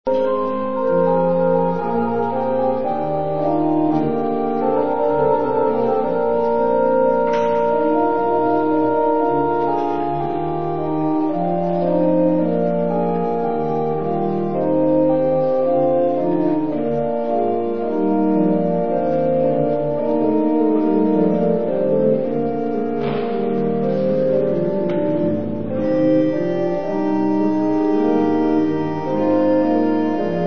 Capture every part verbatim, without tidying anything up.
Thank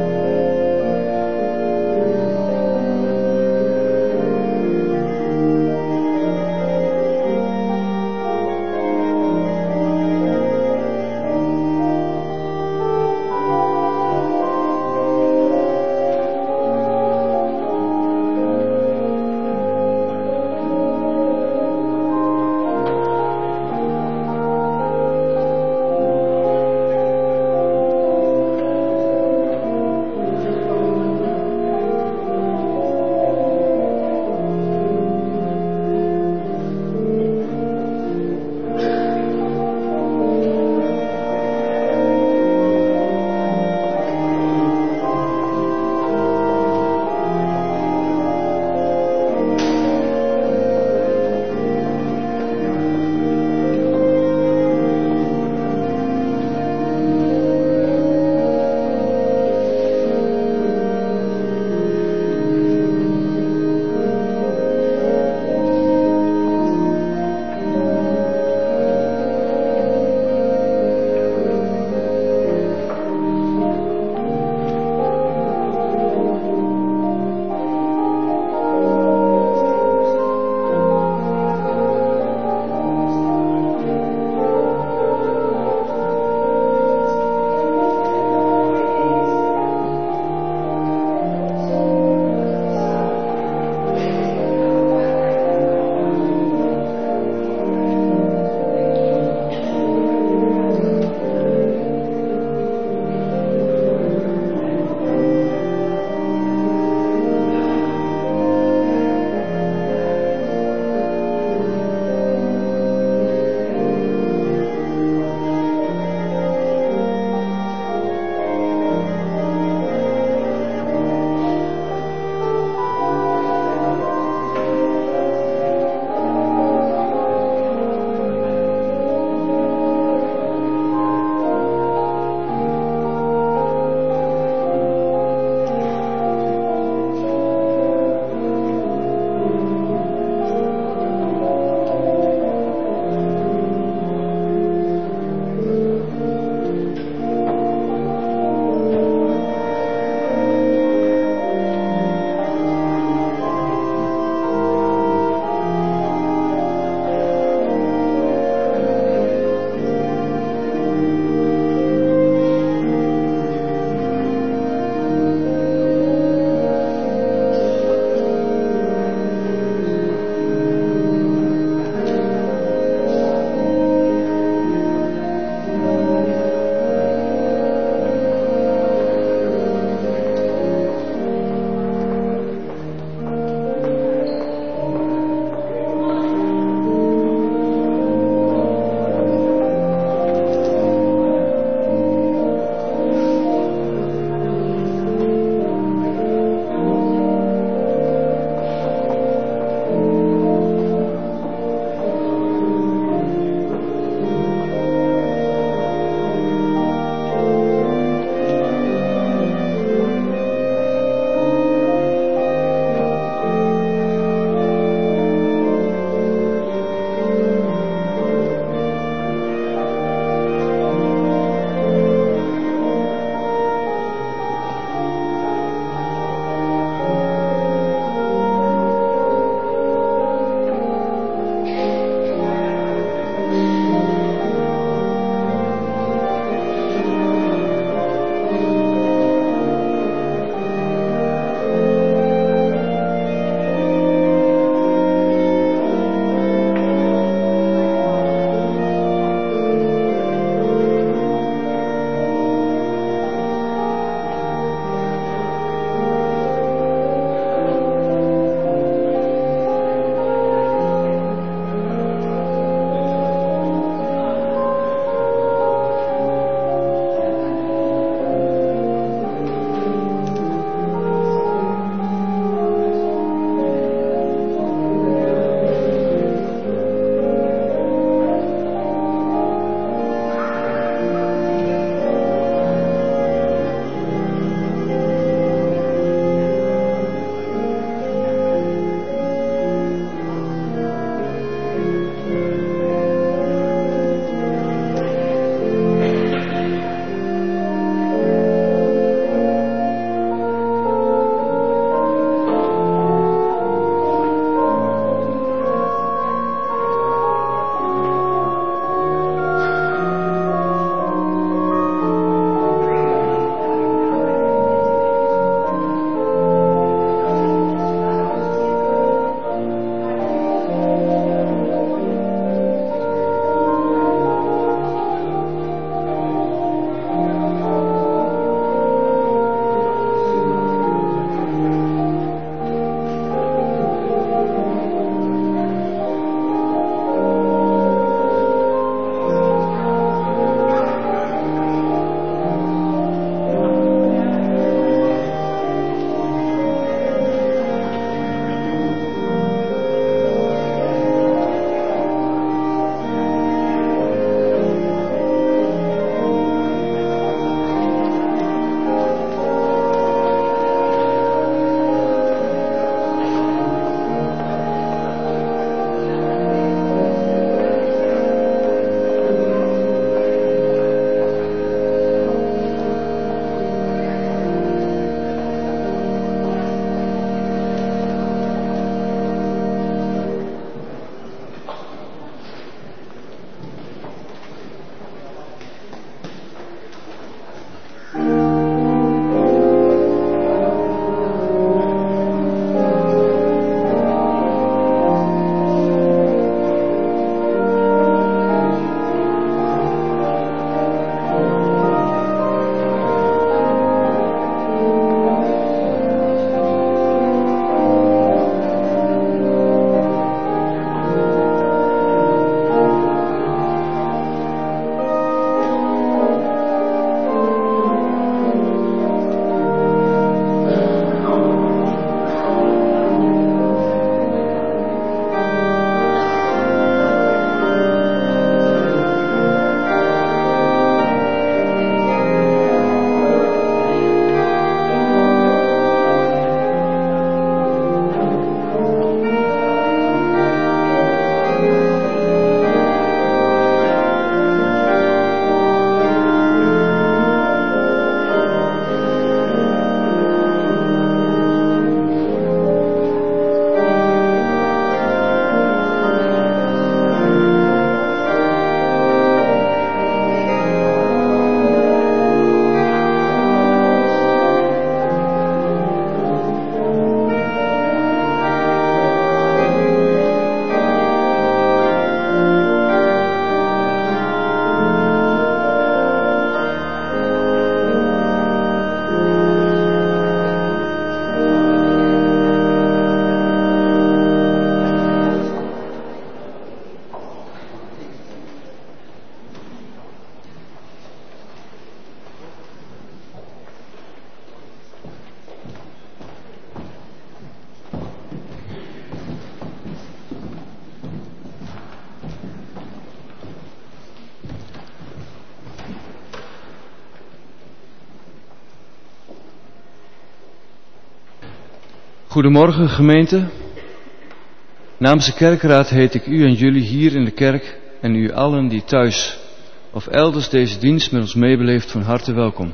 Goedemorgen gemeente. Namens de kerkraad heet ik u en jullie hier in de kerk en u allen die thuis of elders deze dienst met ons meebeleeft van harte welkom.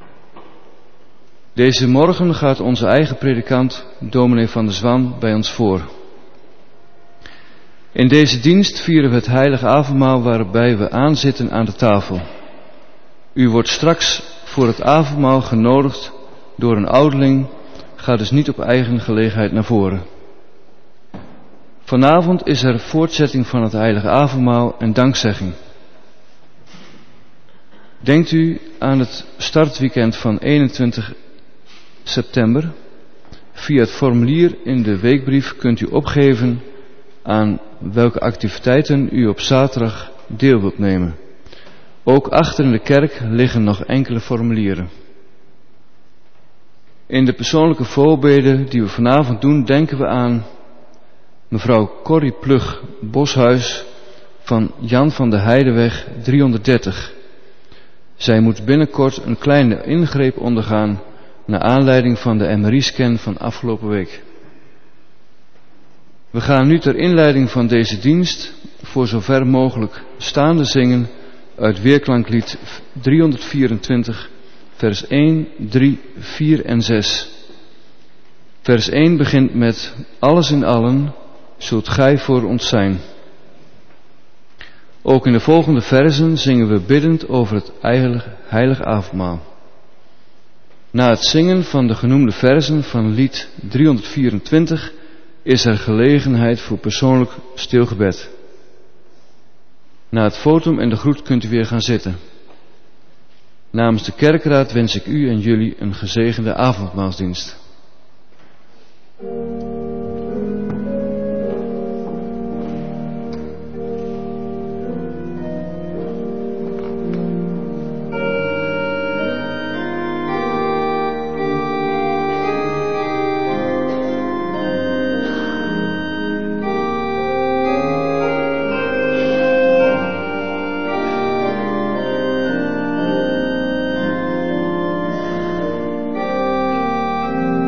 Deze morgen gaat onze eigen predikant, dominee Van der Zwan, bij ons voor. In deze dienst vieren we het heilige avondmaal waarbij we aanzitten aan de tafel. U wordt straks voor het avondmaal genodigd door een ouderling. Ga dus niet op eigen gelegenheid naar voren. Vanavond is er voortzetting van het heilige avondmaal en dankzegging. Denkt u aan het startweekend van eenentwintig september? Via het formulier in de weekbrief kunt u opgeven aan welke activiteiten u op zaterdag deel wilt nemen. Ook achter in de kerk liggen nog enkele formulieren. In de persoonlijke voorbeden die we vanavond doen, denken we aan mevrouw Corrie Plug Boshuis van Jan van de Heideweg driehonderddertig. Zij moet binnenkort een kleine ingreep ondergaan naar aanleiding van de M R I-scan van afgelopen week. We gaan nu ter inleiding van deze dienst voor zover mogelijk staande zingen uit Weerklanklied driehonderdvierentwintig, vers één, drie, vier en zes. Vers één begint met: alles in allen zult gij voor ons zijn. Ook in de volgende versen zingen we biddend over het heilige avondmaal. Na het zingen van de genoemde versen van lied driehonderdvierentwintig is er gelegenheid voor persoonlijk stilgebed. Na het votum en de groet kunt u weer gaan zitten. Namens de kerkraad wens ik u en jullie een gezegende avondmaalsdienst. Thank you.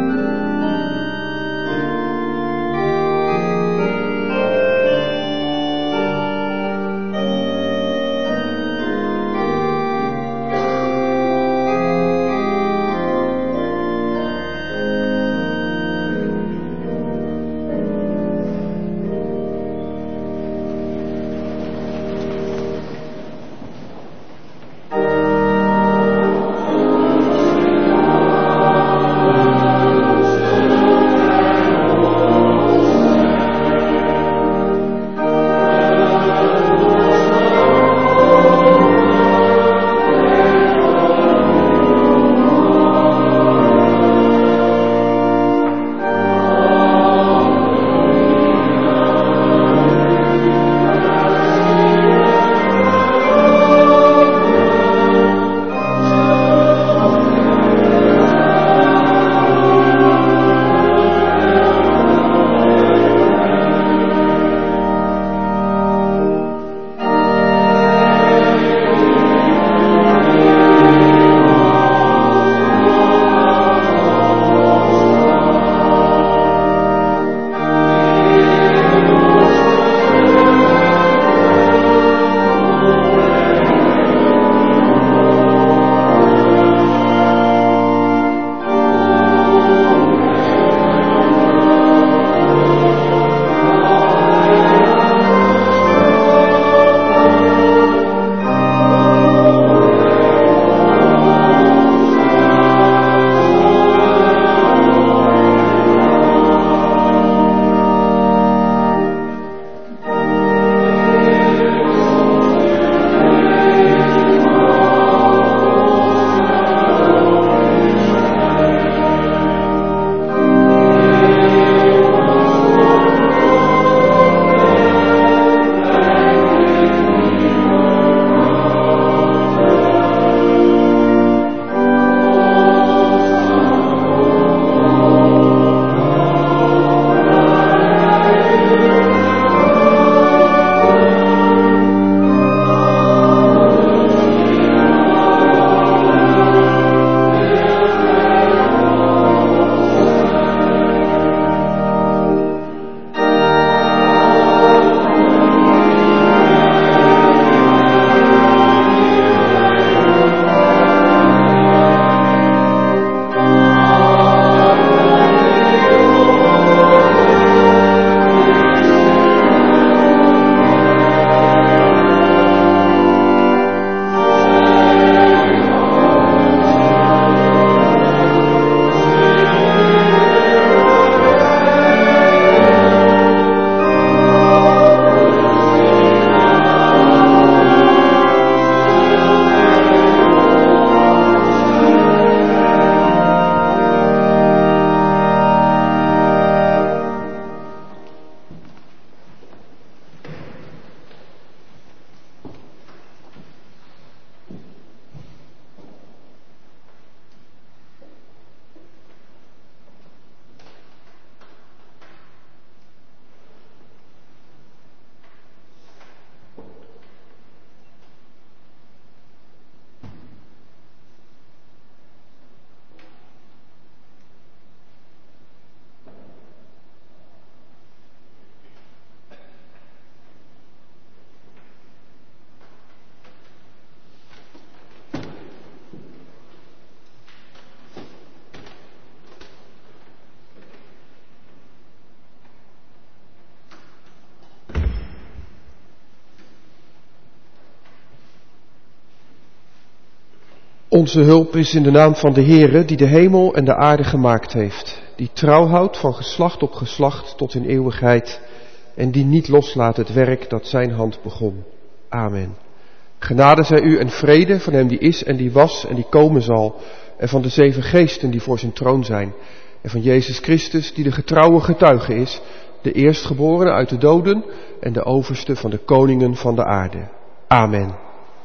Onze hulp is in de naam van de Heere, die de hemel en de aarde gemaakt heeft, die trouw houdt van geslacht op geslacht tot in eeuwigheid en die niet loslaat het werk dat zijn hand begon. Amen. Genade zij u en vrede van hem die is en die was en die komen zal, en van de zeven geesten die voor zijn troon zijn, en van Jezus Christus die de getrouwe getuige is, de eerstgeborene uit de doden en de overste van de koningen van de aarde. Amen.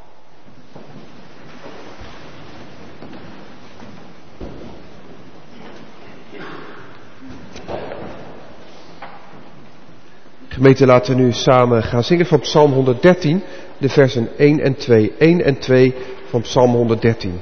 Gemeente, laten we nu samen gaan zingen van Psalm honderddertien, de versen één en twee. één en twee van Psalm honderddertien.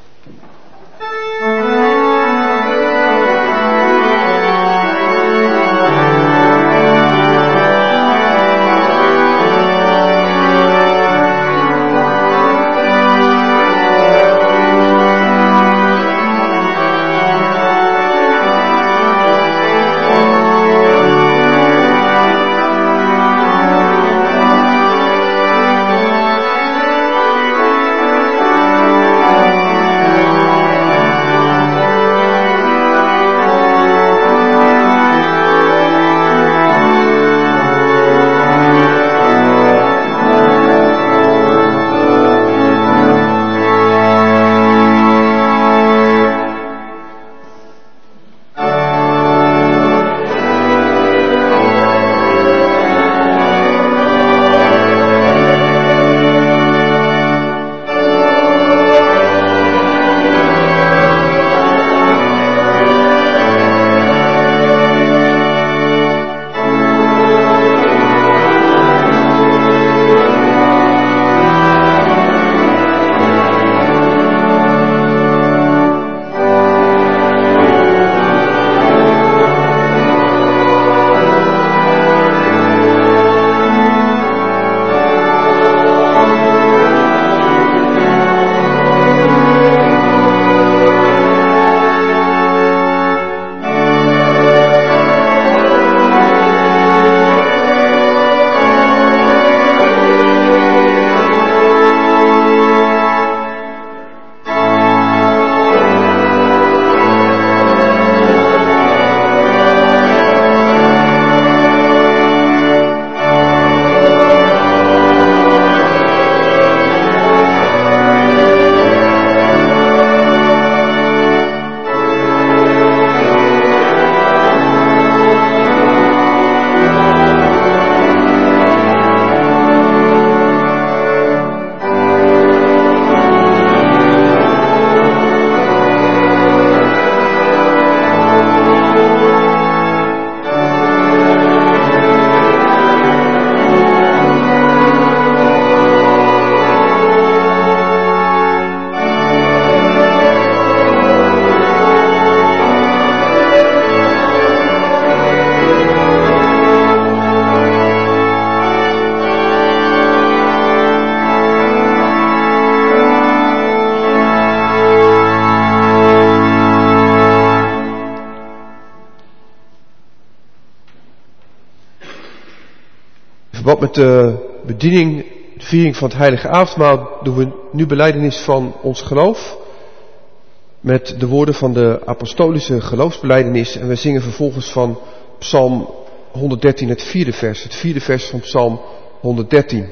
Wat met de bediening, de viering van het heilige avondmaal, doen we nu belijdenis van ons geloof. Met de woorden van de apostolische geloofsbelijdenis. En we zingen vervolgens van Psalm honderddertien het vierde vers. Het vierde vers van Psalm honderddertien.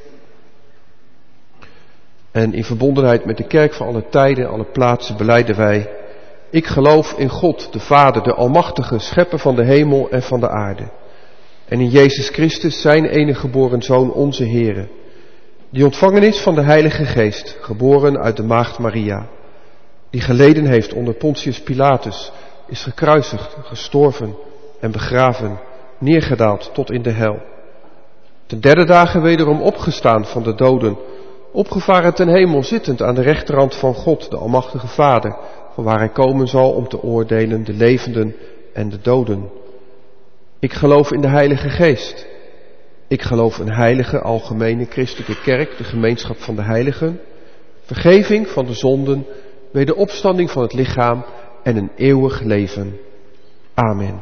En in verbondenheid met de kerk van alle tijden, alle plaatsen belijden wij: ik geloof in God, de Vader, de Almachtige, schepper van de hemel en van de aarde. En in Jezus Christus, zijn enige geboren Zoon, onze Heere, die ontvangen is van de Heilige Geest, geboren uit de maagd Maria, die geleden heeft onder Pontius Pilatus, is gekruisigd, gestorven en begraven, neergedaald tot in de hel. Ten derde dagen wederom opgestaan van de doden, opgevaren ten hemel, zittend aan de rechterhand van God, de Almachtige Vader, vanwaar hij komen zal om te oordelen de levenden en de doden. Ik geloof in de Heilige Geest. Ik geloof een heilige, algemene christelijke kerk, de gemeenschap van de heiligen, vergeving van de zonden, wederopstanding van het lichaam en een eeuwig leven. Amen.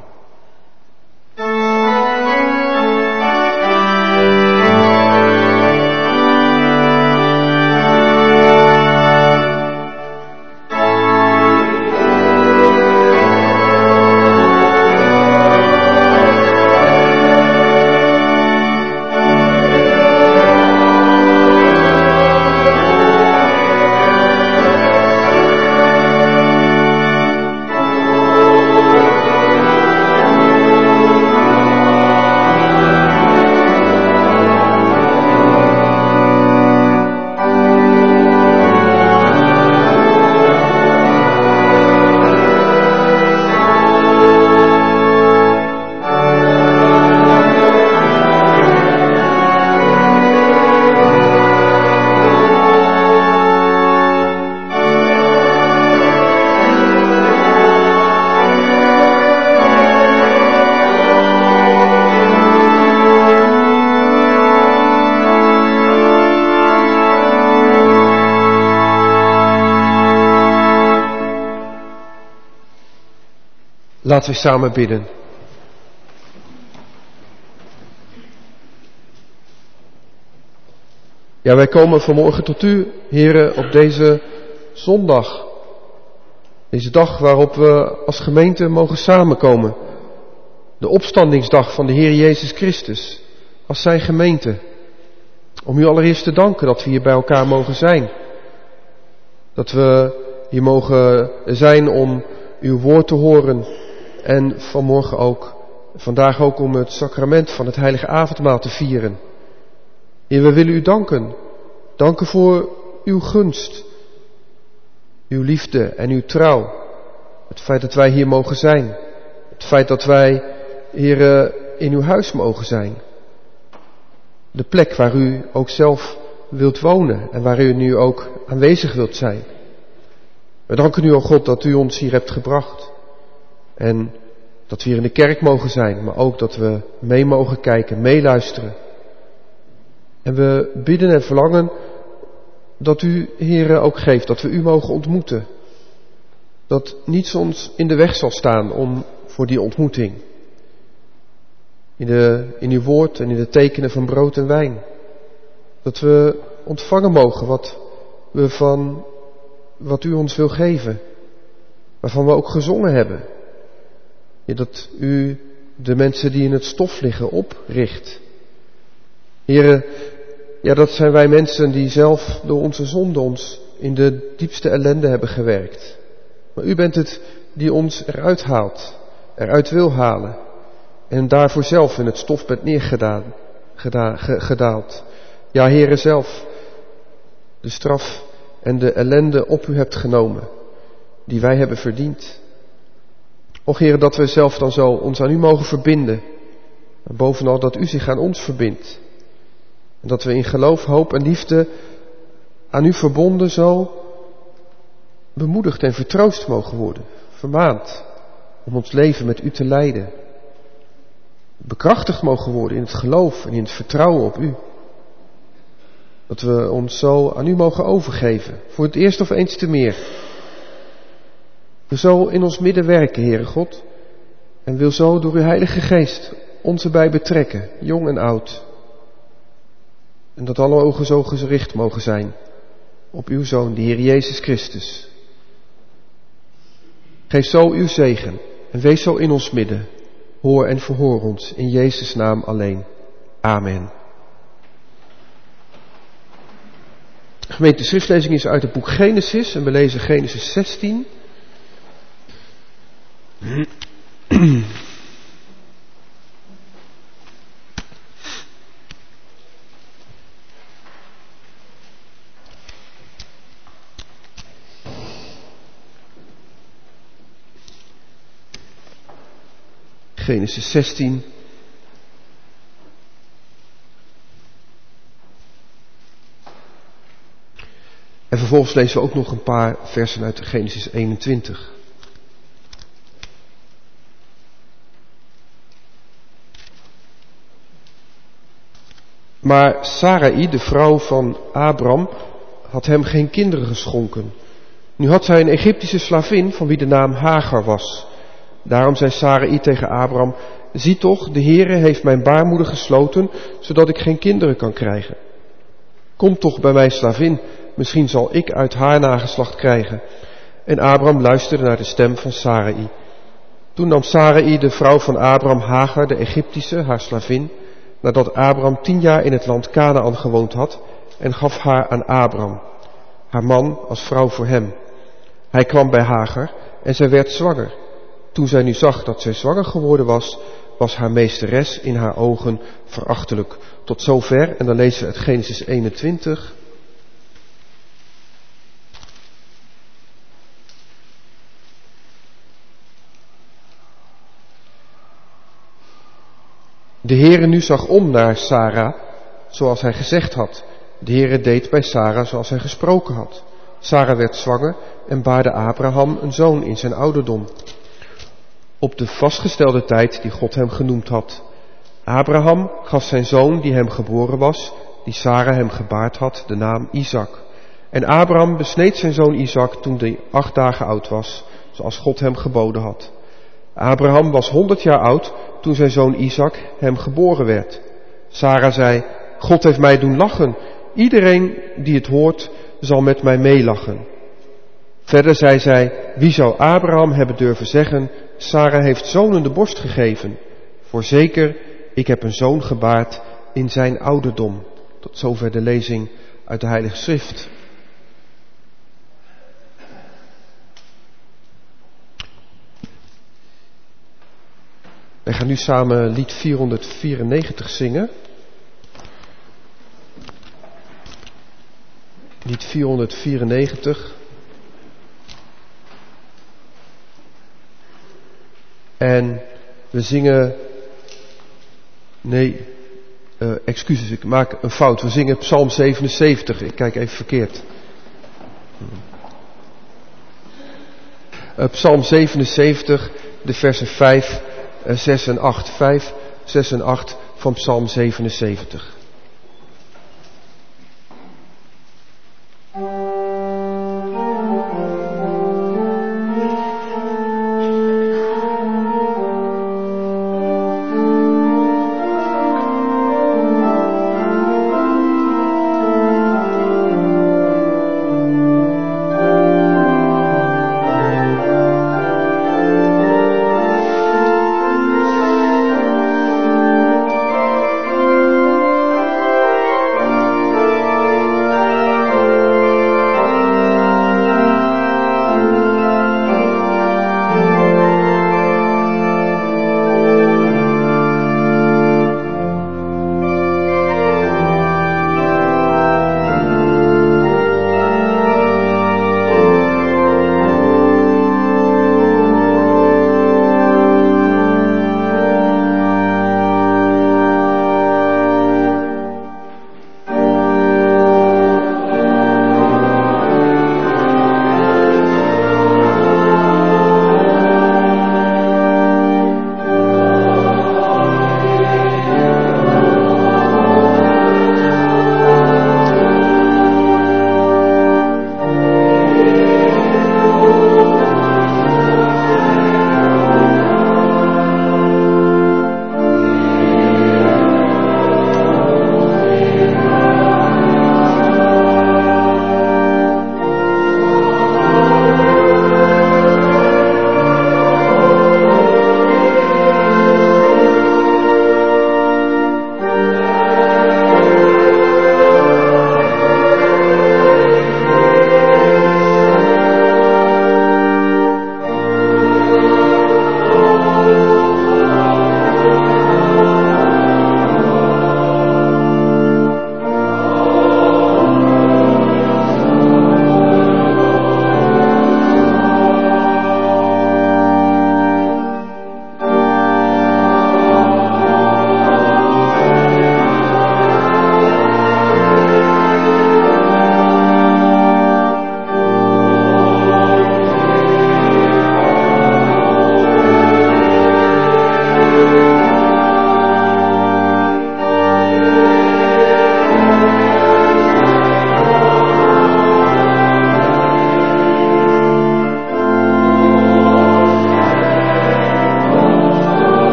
Laten we samen bidden. Ja, wij komen vanmorgen tot u, heren, op deze zondag. Deze dag waarop we als gemeente mogen samenkomen. De opstandingsdag van de Heer Jezus Christus, als zijn gemeente. Om u allereerst te danken dat we hier bij elkaar mogen zijn. Dat we hier mogen zijn om uw woord te horen. En vanmorgen ook, vandaag ook om het sacrament van het heilige avondmaal te vieren. Heer, we willen u danken. Danken voor uw gunst, uw liefde en uw trouw. Het feit dat wij hier mogen zijn. Het feit dat wij, Heer, in uw huis mogen zijn. De plek waar u ook zelf wilt wonen en waar u nu ook aanwezig wilt zijn. We danken u, o God, dat u ons hier hebt gebracht. En dat we hier in de kerk mogen zijn, maar ook dat we mee mogen kijken, meeluisteren. En we bidden en verlangen dat u, Heere, ook geeft, dat we u mogen ontmoeten. Dat niets ons in de weg zal staan om voor die ontmoeting. In, de, in uw woord en in de tekenen van brood en wijn. Dat we ontvangen mogen wat we van, wat u ons wil geven. Waarvan we ook gezongen hebben. Ja, dat u de mensen die in het stof liggen opricht. Heere, ja, dat zijn wij mensen die zelf door onze zonde ons in de diepste ellende hebben gewerkt. Maar u bent het die ons eruit haalt, eruit wil halen. En daarvoor zelf in het stof bent neergedaan, geda, ge, gedaald. Ja, Heere, zelf de straf en de ellende op u hebt genomen, die wij hebben verdiend. Och, Heere, dat we zelf dan zo ons aan u mogen verbinden. En bovenal dat u zich aan ons verbindt. En dat we in geloof, hoop en liefde aan u verbonden zo bemoedigd en vertroost mogen worden. Vermaand om ons leven met u te leiden. Bekrachtigd mogen worden in het geloof en in het vertrouwen op u. Dat we ons zo aan u mogen overgeven. Voor het eerst of eens te meer. We zo in ons midden werken, Heere God. En wil zo door uw Heilige Geest ons erbij betrekken, jong en oud. En dat alle ogen zo gericht mogen zijn op uw Zoon, de Heer Jezus Christus. Geef zo uw zegen en wees zo in ons midden. Hoor en verhoor ons in Jezus' naam alleen. Amen. Gemeente, de schriftlezing is uit het boek Genesis en we lezen Genesis zestien. Genesis zestien. En vervolgens lezen we ook nog een paar versen uit Genesis eenentwintig. Maar Sarai, de vrouw van Abram, had hem geen kinderen geschonken. Nu had zij een Egyptische slavin van wie de naam Hagar was. Daarom zei Sarai tegen Abram: zie toch, de Heere heeft mijn baarmoeder gesloten, zodat ik geen kinderen kan krijgen. Kom toch bij mijn slavin, misschien zal ik uit haar nageslacht krijgen. En Abram luisterde naar de stem van Sarai. Toen nam Sarai, de vrouw van Abram, Hagar, de Egyptische, haar slavin, nadat Abram tien jaar in het land Kanaan gewoond had, en gaf haar aan Abram, haar man als vrouw voor hem. Hij kwam bij Hagar en zij werd zwanger. Toen zij nu zag dat zij zwanger geworden was, was haar meesteres in haar ogen verachtelijk. Tot zover, en dan lezen we uit Genesis eenentwintig. De Heere nu zag om naar Sara, zoals hij gezegd had. De Heere deed bij Sara zoals hij gesproken had. Sara werd zwanger en baarde Abraham een zoon in zijn ouderdom. Op de vastgestelde tijd die God hem genoemd had. Abraham gaf zijn zoon die hem geboren was, die Sara hem gebaard had, de naam Isaac. En Abraham besneed zijn zoon Isaac toen hij acht dagen oud was, zoals God hem geboden had. Abraham was honderd jaar oud toen zijn zoon Isaac hem geboren werd. Sara zei, God heeft mij doen lachen. Iedereen die het hoort zal met mij meelachen. Verder zei zij, wie zou Abraham hebben durven zeggen, Sara heeft zonen de borst gegeven. Voorzeker, ik heb een zoon gebaard in zijn ouderdom. Tot zover de lezing uit de Heilige Schrift. Wij gaan nu samen lied vierhonderdvierennegentig zingen. Lied vierhonderdvierennegentig. En we zingen... Nee, uh, excuses, ik maak een fout. We zingen Psalm zevenenzeventig. Ik kijk even verkeerd. Uh, Psalm zevenenzeventig, de versen vijf, zes en acht. vijf, zes en acht van Psalm zevenenzeventig.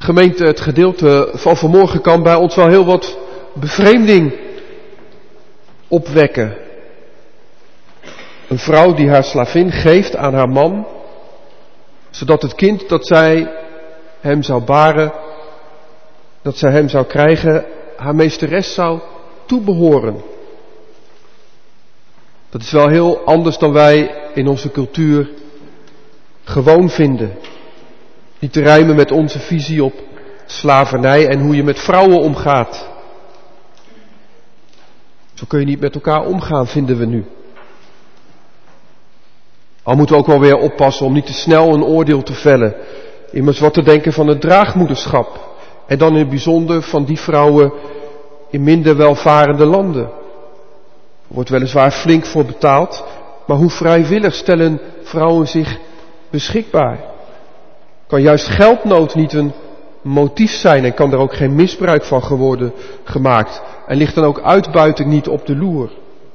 Gemeente, het gedeelte van vanmorgen kan bij ons wel heel wat bevreemding opwekken. Een vrouw die haar slavin geeft aan haar man, zodat het kind dat zij hem zou baren, dat zij hem zou krijgen, haar meesteres zou toebehoren. Dat is wel heel anders dan wij in onze cultuur gewoon vinden. Niet te rijmen met onze visie op slavernij en hoe je met vrouwen omgaat. Zo kun je niet met elkaar omgaan, vinden we nu. Al moeten we ook wel weer oppassen om niet te snel een oordeel te vellen. Immers wat te denken van het draagmoederschap. En dan in het bijzonder van die vrouwen in minder welvarende landen. Er wordt weliswaar flink voor betaald, maar hoe vrijwillig stellen vrouwen zich beschikbaar? Kan juist geldnood niet een motief zijn en kan er ook geen misbruik van worden gemaakt? En ligt dan ook uitbuiting niet op de loer?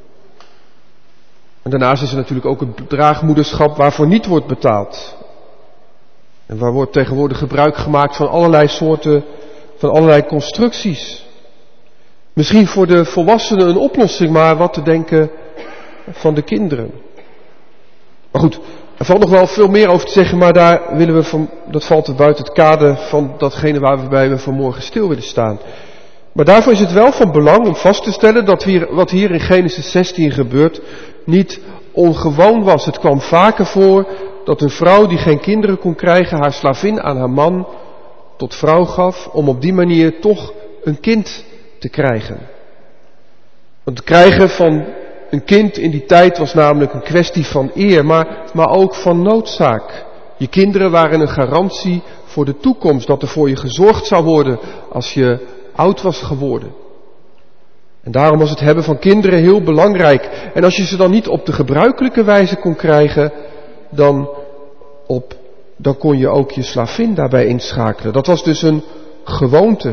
En daarnaast is er natuurlijk ook het draagmoederschap waarvoor niet wordt betaald. En waar wordt tegenwoordig gebruik gemaakt van allerlei soorten, van allerlei constructies. Misschien voor de volwassenen een oplossing, maar wat te denken van de kinderen. Maar goed, er valt nog wel veel meer over te zeggen, maar daar willen we van, dat valt buiten het kader van datgene waarbij we vanmorgen stil willen staan. Maar daarvoor is het wel van belang om vast te stellen dat hier, wat hier in Genesis zestien gebeurt niet ongewoon was. Het kwam vaker voor dat een vrouw die geen kinderen kon krijgen haar slavin aan haar man tot vrouw gaf om op die manier toch een kind te krijgen. Want het krijgen van een kind in die tijd was namelijk een kwestie van eer, maar, maar ook van noodzaak. Je kinderen waren een garantie voor de toekomst, dat er voor je gezorgd zou worden als je oud was geworden. En daarom was het hebben van kinderen heel belangrijk. En als je ze dan niet op de gebruikelijke wijze kon krijgen, dan, op, dan kon je ook je slavin daarbij inschakelen. Dat was dus een gewoonte.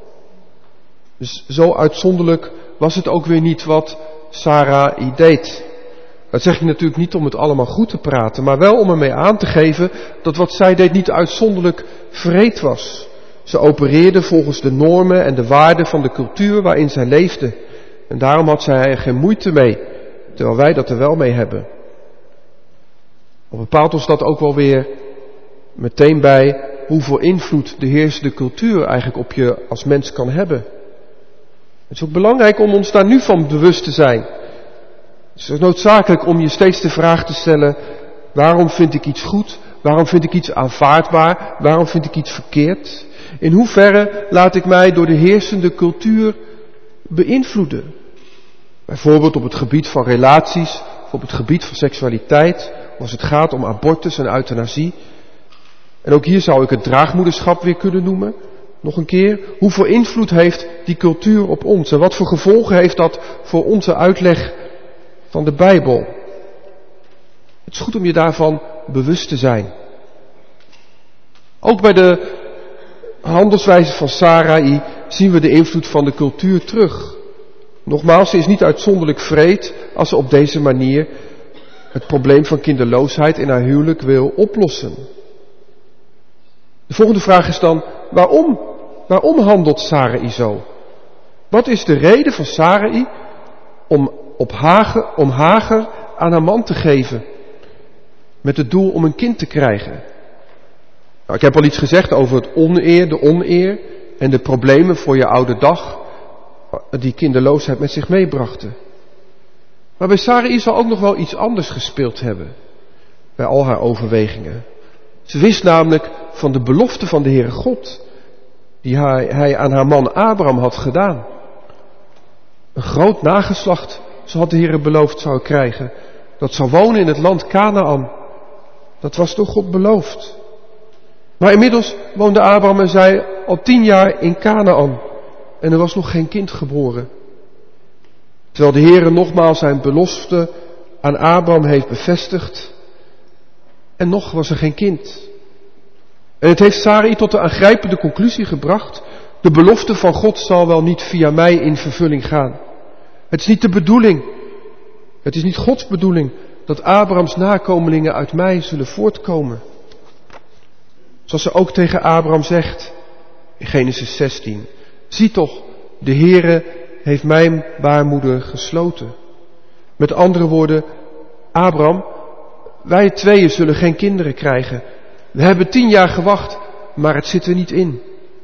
Dus zo uitzonderlijk was het ook weer niet wat Sarai deed. Dat zeg je natuurlijk niet om het allemaal goed te praten, maar wel om ermee aan te geven dat wat zij deed niet uitzonderlijk wreed was. Ze opereerde volgens de normen en de waarden van de cultuur waarin zij leefde. En daarom had zij er geen moeite mee, terwijl wij dat er wel mee hebben. Al bepaalt ons dat ook wel weer meteen bij hoeveel invloed de heersende cultuur eigenlijk op je als mens kan hebben. Het is ook belangrijk om ons daar nu van bewust te zijn. Het is noodzakelijk om je steeds de vraag te stellen: waarom vind ik iets goed? Waarom vind ik iets aanvaardbaar? Waarom vind ik iets verkeerd? In hoeverre laat ik mij door de heersende cultuur beïnvloeden? Bijvoorbeeld op het gebied van relaties, of op het gebied van seksualiteit, of als het gaat om abortus en euthanasie. En ook hier zou ik het draagmoederschap weer kunnen noemen. Nog een keer, hoeveel invloed heeft die cultuur op ons? En wat voor gevolgen heeft dat voor onze uitleg van de Bijbel? Het is goed om je daarvan bewust te zijn. Ook bij de handelswijze van Sarai zien we de invloed van de cultuur terug. Nogmaals, ze is niet uitzonderlijk wreed als ze op deze manier het probleem van kinderloosheid in haar huwelijk wil oplossen. De volgende vraag is dan, waarom? Waarom handelt Sarai zo? Wat is de reden van Sarai om, op Hagar, om Hagar aan haar man te geven? Met het doel om een kind te krijgen. Nou, ik heb al iets gezegd over het oneer, de oneer en de problemen voor je oude dag die kinderloosheid met zich meebrachten. Maar bij Sarai zal ook nog wel iets anders gespeeld hebben. Bij al haar overwegingen. Ze wist namelijk van de belofte van de Heere God. Die hij, hij aan haar man Abraham had gedaan. Een groot nageslacht, zo had de Heere beloofd, zou krijgen. Dat zou wonen in het land Kanaan. Dat was door God beloofd. Maar inmiddels woonde Abraham en zij al tien jaar in Kanaan. En er was nog geen kind geboren. Terwijl de Heere nogmaals zijn belofte aan Abraham heeft bevestigd. En nog was er geen kind. En het heeft Sarai tot de aangrijpende conclusie gebracht: de belofte van God zal wel niet via mij in vervulling gaan. Het is niet de bedoeling, het is niet Gods bedoeling dat Abrahams nakomelingen uit mij zullen voortkomen. Zoals ze ook tegen Abraham zegt: In Genesis zestien. Zie toch, de Heere heeft mijn baarmoeder gesloten. Met andere woorden, Abraham, wij tweeën zullen geen kinderen krijgen. We hebben tien jaar gewacht, maar het zit er niet in.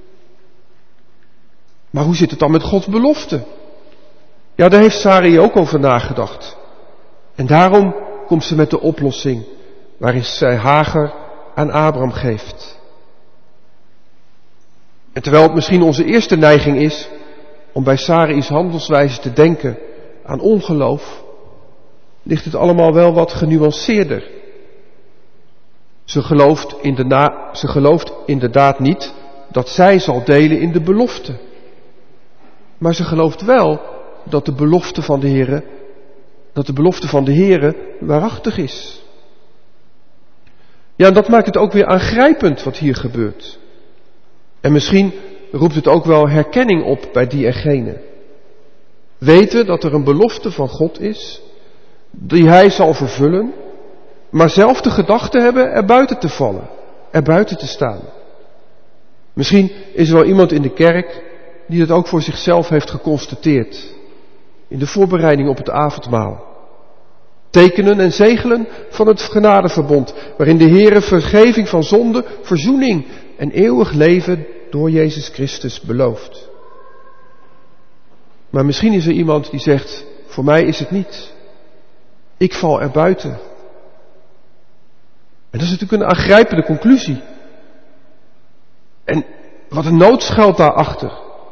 Maar hoe zit het dan met Gods belofte? Ja, daar heeft Sarai ook over nagedacht. En daarom komt ze met de oplossing waarin zij Hagar aan Abraham geeft. En terwijl het misschien onze eerste neiging is om bij Sarai's handelswijze te denken aan ongeloof, ligt het allemaal wel wat genuanceerder. Ze gelooft, in de na, ze gelooft inderdaad niet dat zij zal delen in de belofte. Maar ze gelooft wel dat de belofte van de Heere, dat de belofte van de Heere waarachtig is. Ja, en dat maakt het ook weer aangrijpend wat hier gebeurt. En misschien roept het ook wel herkenning op bij die en gene. Weten dat er een belofte van God is, die hij zal vervullen, maar zelf de gedachte hebben er buiten te vallen, er buiten te staan. Misschien is er wel iemand in de kerk die dat ook voor zichzelf heeft geconstateerd, in de voorbereiding op het avondmaal. Tekenen en zegelen van het genadeverbond, waarin de Heere vergeving van zonde, verzoening en eeuwig leven door Jezus Christus belooft. Maar misschien is er iemand die zegt, voor mij is het niet. Ik val er buiten. En dat is natuurlijk een aangrijpende conclusie. En wat een nood schuilt daarachter.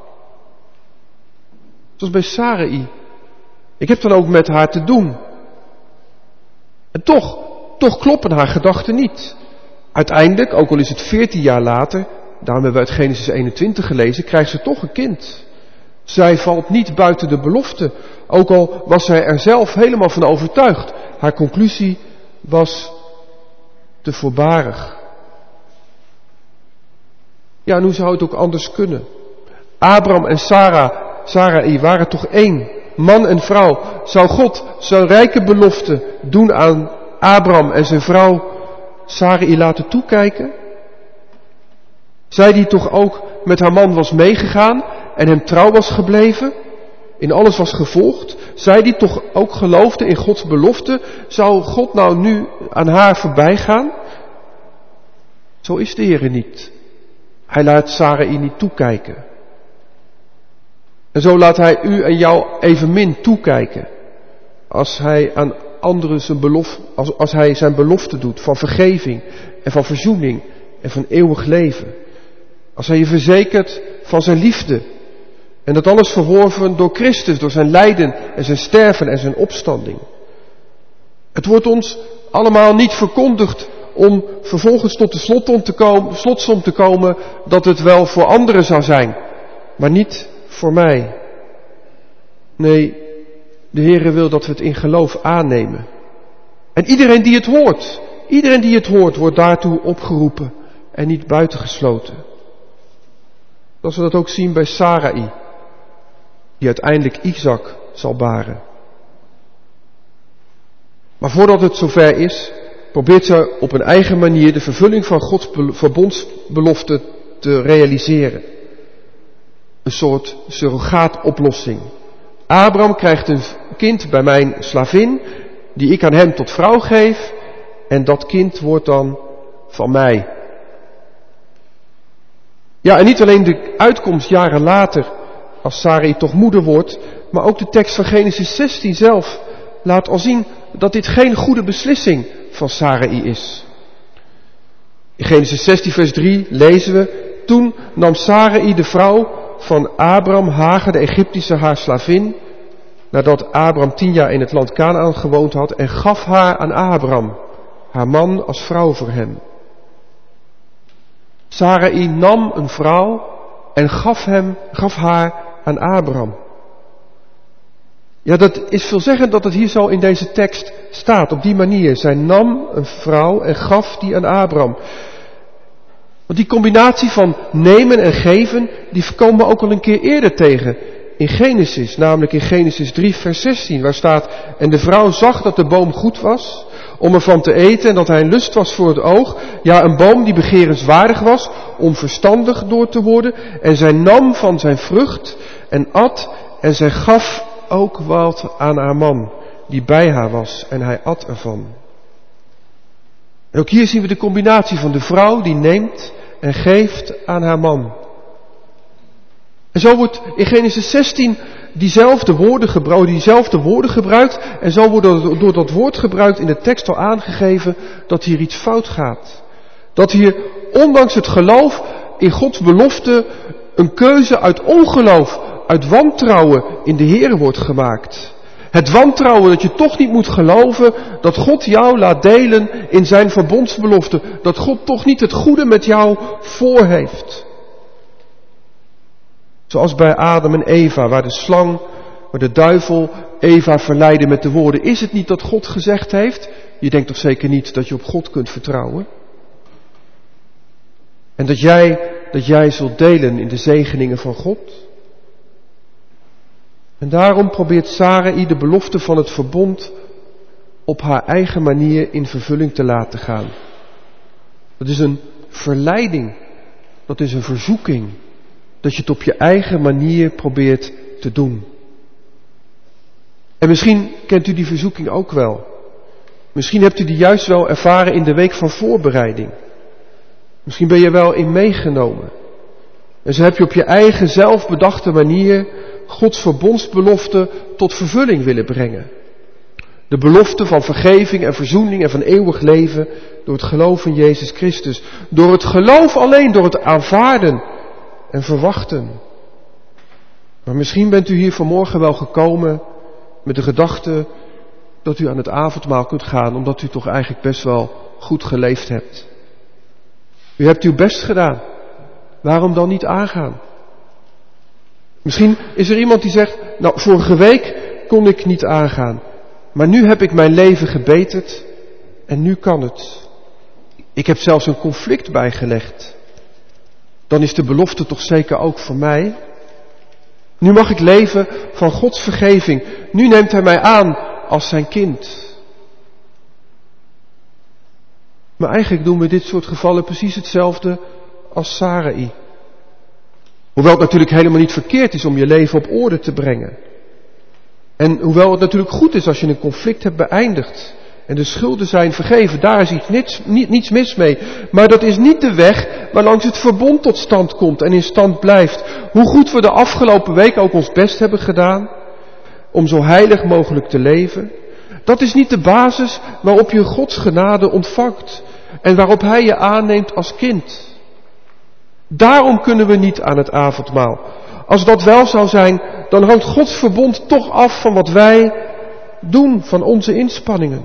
Zoals bij Sarai. Ik heb dan ook met haar te doen. En toch, toch kloppen haar gedachten niet. Uiteindelijk, ook al is het veertien jaar later, daarom hebben we uit Genesis eenentwintig gelezen, krijgt ze toch een kind. Zij valt niet buiten de belofte, ook al was zij er zelf helemaal van overtuigd. Haar conclusie was te voorbarig. Ja, en hoe zou het ook anders kunnen? Abraham en Sarah, Sarai waren toch één, man en vrouw. Zou God zo'n rijke belofte doen aan Abraham en zijn vrouw Sarai laten toekijken? Zij die toch ook met haar man was meegegaan en hem trouw was gebleven, in alles was gevolgd. Zij die toch ook geloofde in Gods belofte, zou God nou nu aan haar voorbij gaan? Zo is de Heer niet. Hij laat Sarai niet toekijken. En zo laat hij u en jou evenmin toekijken als hij aan anderen zijn belofte, als, als hij zijn belofte doet van vergeving en van verzoening en van eeuwig leven. Als hij je verzekert van zijn liefde. En dat alles verworven door Christus, door zijn lijden en zijn sterven en zijn opstanding. Het wordt ons allemaal niet verkondigd om vervolgens tot de slotsom te komen, slotsom te komen dat het wel voor anderen zou zijn, maar niet voor mij. Nee, de Heere wil dat we het in geloof aannemen. En iedereen die het hoort, iedereen die het hoort, wordt daartoe opgeroepen en niet buitengesloten. Zoals we dat ook zien bij Sarai, die uiteindelijk Isaac zal baren. Maar voordat het zover is, probeert ze op een eigen manier de vervulling van Gods verbondsbelofte te realiseren. Een soort surrogaatoplossing. Abraham krijgt een kind bij mijn slavin, die ik aan hem tot vrouw geef, en dat kind wordt dan van mij. Ja, en niet alleen de uitkomst jaren later, als Sarai toch moeder wordt, maar ook de tekst van Genesis zestien zelf laat al zien dat dit geen goede beslissing van Sarai is. In Genesis zestien vers drie lezen we, toen nam Sarai de vrouw van Abraham, Hagar, de Egyptische, haar slavin, nadat Abraham tien jaar in het land Kanaan gewoond had, en gaf haar aan Abraham, haar man, als vrouw voor hem. Sarai nam een vrouw en gaf hem, gaf haar aan Abraham. Ja, dat is veelzeggend dat het hier zo in deze tekst staat, op die manier. Zij nam een vrouw en gaf die aan Abraham. Want die combinatie van nemen en geven, die komen we ook al een keer eerder tegen in Genesis. Namelijk in Genesis drie vers zestien, waar staat, en de vrouw zag dat de boom goed was om ervan te eten en dat hij een lust was voor het oog. Ja, een boom die begerenswaardig was om verstandig door te worden. En zij nam van zijn vrucht en at en zij gaf ook wat aan haar man die bij haar was en hij at ervan. En ook hier zien we de combinatie van de vrouw die neemt en geeft aan haar man. En zo wordt in Genesis zestien diezelfde woorden gebruikt, diezelfde woorden gebruikt. En zo wordt door, door dat woord gebruikt in de tekst al aangegeven dat hier iets fout gaat. Dat hier ondanks het geloof in Gods belofte een keuze uit ongeloof, uit wantrouwen in de Heer wordt gemaakt. Het wantrouwen dat je toch niet moet geloven dat God jou laat delen in zijn verbondsbelofte. Dat God toch niet het goede met jou voor heeft. Zoals bij Adam en Eva, waar de slang, waar de duivel Eva verleidde met de woorden. Is het niet dat God gezegd heeft? Je denkt toch zeker niet dat je op God kunt vertrouwen? En dat jij, dat jij zult delen in de zegeningen van God? En daarom probeert Sarai de belofte van het verbond op haar eigen manier in vervulling te laten gaan. Dat is een verleiding. Dat is een verzoeking. Dat je het op je eigen manier probeert te doen. En misschien kent u die verzoeking ook wel. Misschien hebt u die juist wel ervaren in de week van voorbereiding. Misschien ben je wel in meegenomen. En zo heb je op je eigen zelfbedachte manier Gods verbondsbelofte tot vervulling willen brengen. De belofte van vergeving en verzoening en van eeuwig leven door het geloof in Jezus Christus. Door het geloof alleen, door het aanvaarden en verwachten. Maar misschien bent u hier vanmorgen wel gekomen met de gedachte dat u aan het avondmaal kunt gaan, omdat u toch eigenlijk best wel goed geleefd hebt. U hebt uw best gedaan. Waarom dan niet aangaan? Misschien is er iemand die zegt, nou, vorige week kon ik niet aangaan, maar nu heb ik mijn leven gebeterd en nu kan het. Ik heb zelfs een conflict bijgelegd. Dan is de belofte toch zeker ook voor mij? Nu mag ik leven van Gods vergeving. Nu neemt Hij mij aan als zijn kind. Maar eigenlijk doen we in dit soort gevallen precies hetzelfde als Sarai. Hoewel het natuurlijk helemaal niet verkeerd is om je leven op orde te brengen. En hoewel het natuurlijk goed is als je een conflict hebt beëindigd en de schulden zijn vergeven, daar is iets, niets, niet, niets mis mee. Maar dat is niet de weg waarlangs het verbond tot stand komt en in stand blijft. Hoe goed we de afgelopen week ook ons best hebben gedaan om zo heilig mogelijk te leven, dat is niet de basis waarop je Gods genade ontvangt en waarop Hij je aanneemt als kind. Daarom kunnen we niet aan het avondmaal. Als dat wel zou zijn, dan hangt Gods verbond toch af van wat wij doen, van onze inspanningen.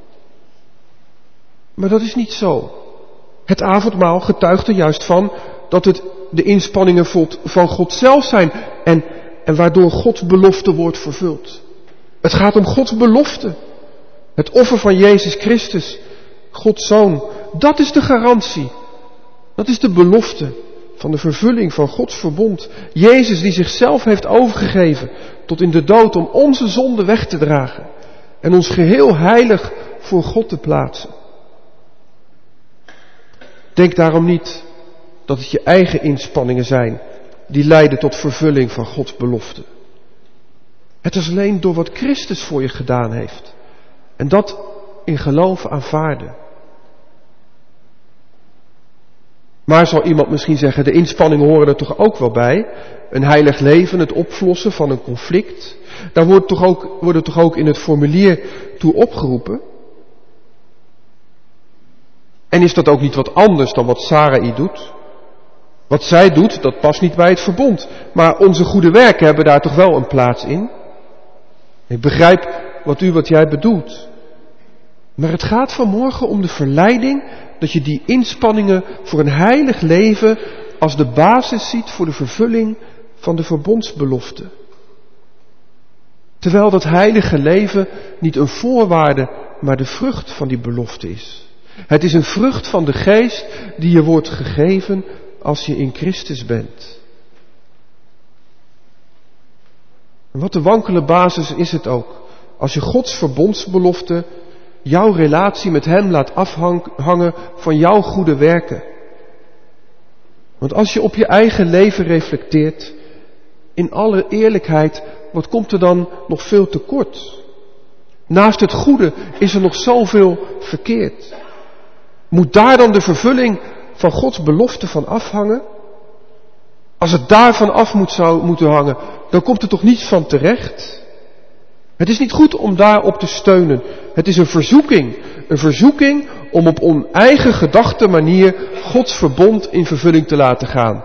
Maar dat is niet zo. Het avondmaal getuigt er juist van dat het de inspanningen van God zelf zijn en, en waardoor Gods belofte wordt vervuld. Het gaat om Gods belofte. Het offer van Jezus Christus, Gods Zoon. Dat is de garantie. Dat is de belofte van de vervulling van Gods verbond. Jezus die zichzelf heeft overgegeven tot in de dood om onze zonde weg te dragen. En ons geheel heilig voor God te plaatsen. Denk daarom niet dat het je eigen inspanningen zijn die leiden tot vervulling van Gods belofte. Het is alleen door wat Christus voor je gedaan heeft. En dat in geloof aanvaarden. Maar zal iemand misschien zeggen, de inspanningen horen er toch ook wel bij? Een heilig leven, het oplossen van een conflict. Daar wordt toch ook, worden toch ook in het formulier toe opgeroepen? En is dat ook niet wat anders dan wat Sarai doet? Wat zij doet, dat past niet bij het verbond. Maar onze goede werken hebben daar toch wel een plaats in? Ik begrijp wat u, wat jij bedoelt. Maar het gaat vanmorgen om de verleiding dat je die inspanningen voor een heilig leven als de basis ziet voor de vervulling van de verbondsbelofte. Terwijl dat heilige leven niet een voorwaarde, maar de vrucht van die belofte is. Het is een vrucht van de geest die je wordt gegeven als je in Christus bent. En wat een wankele basis is het ook als je Gods verbondsbelofte jouw relatie met Hem laat afhangen van jouw goede werken. Want als je op je eigen leven reflecteert, in alle eerlijkheid, wat komt er dan nog veel tekort? Naast het goede is er nog zoveel verkeerd. Moet daar dan de vervulling van Gods belofte van afhangen? Als het daarvan af moet, zou moeten hangen, dan komt er toch niets van terecht? Het is niet goed om daarop te steunen. Het is een verzoeking. Een verzoeking om op een eigen gedachte manier Gods verbond in vervulling te laten gaan.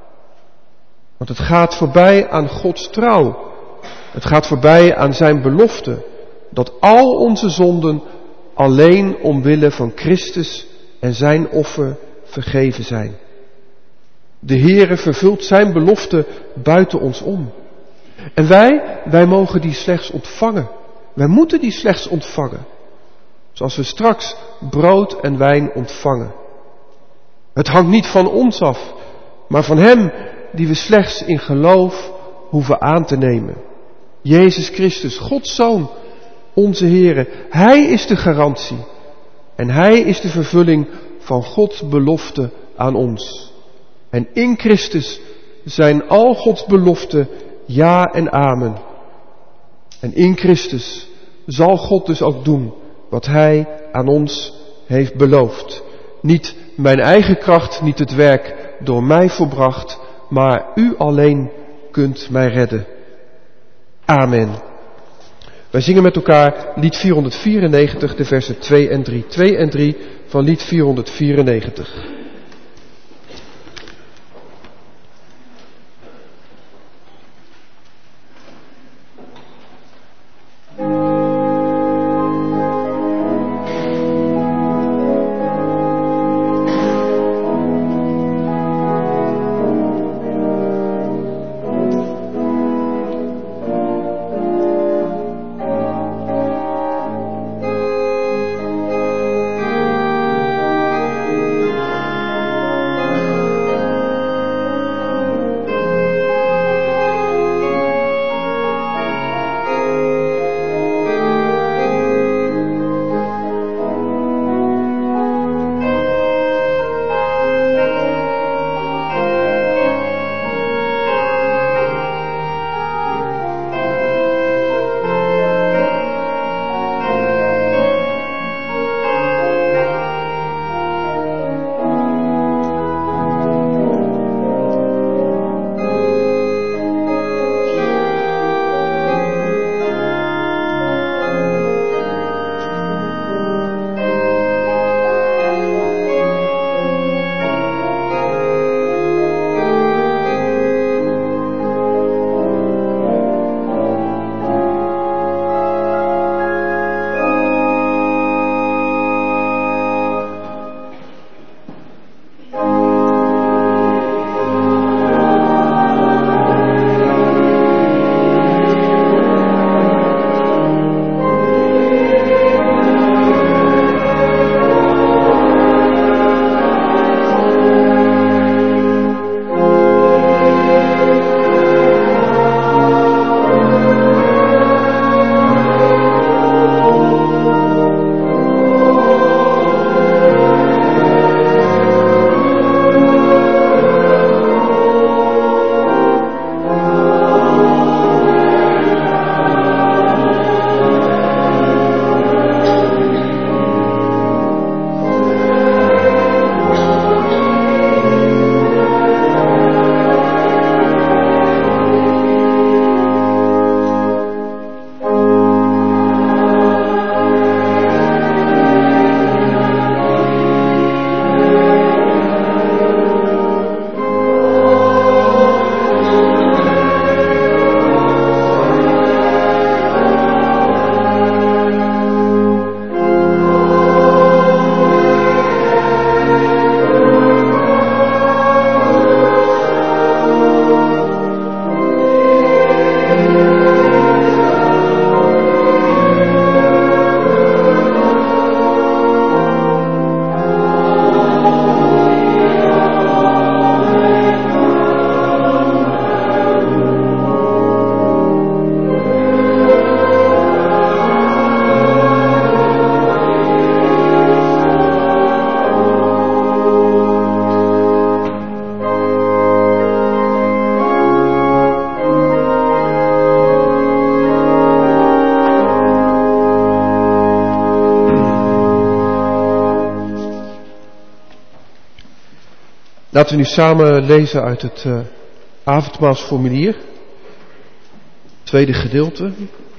Want het gaat voorbij aan Gods trouw. Het gaat voorbij aan zijn belofte. Dat al onze zonden alleen omwille van Christus en zijn offer vergeven zijn. De Heere vervult zijn belofte buiten ons om. En wij, wij mogen die slechts ontvangen. Wij moeten die slechts ontvangen. Zoals we straks brood en wijn ontvangen. Het hangt niet van ons af, maar van Hem die we slechts in geloof hoeven aan te nemen. Jezus Christus, Gods Zoon, onze Heere. Hij is de garantie. En Hij is de vervulling van Gods belofte aan ons. En in Christus zijn al Gods beloften ja en amen. En in Christus zal God dus ook doen wat Hij aan ons heeft beloofd. Niet mijn eigen kracht, niet het werk door mij volbracht, maar U alleen kunt mij redden. Amen. Wij zingen met elkaar lied vierhonderdvierennegentig, de versen twee en drie. twee en drie van lied vierhonderdvierennegentig. Thank Laten we nu samen lezen uit het uh, avondmaalsformulier, tweede gedeelte.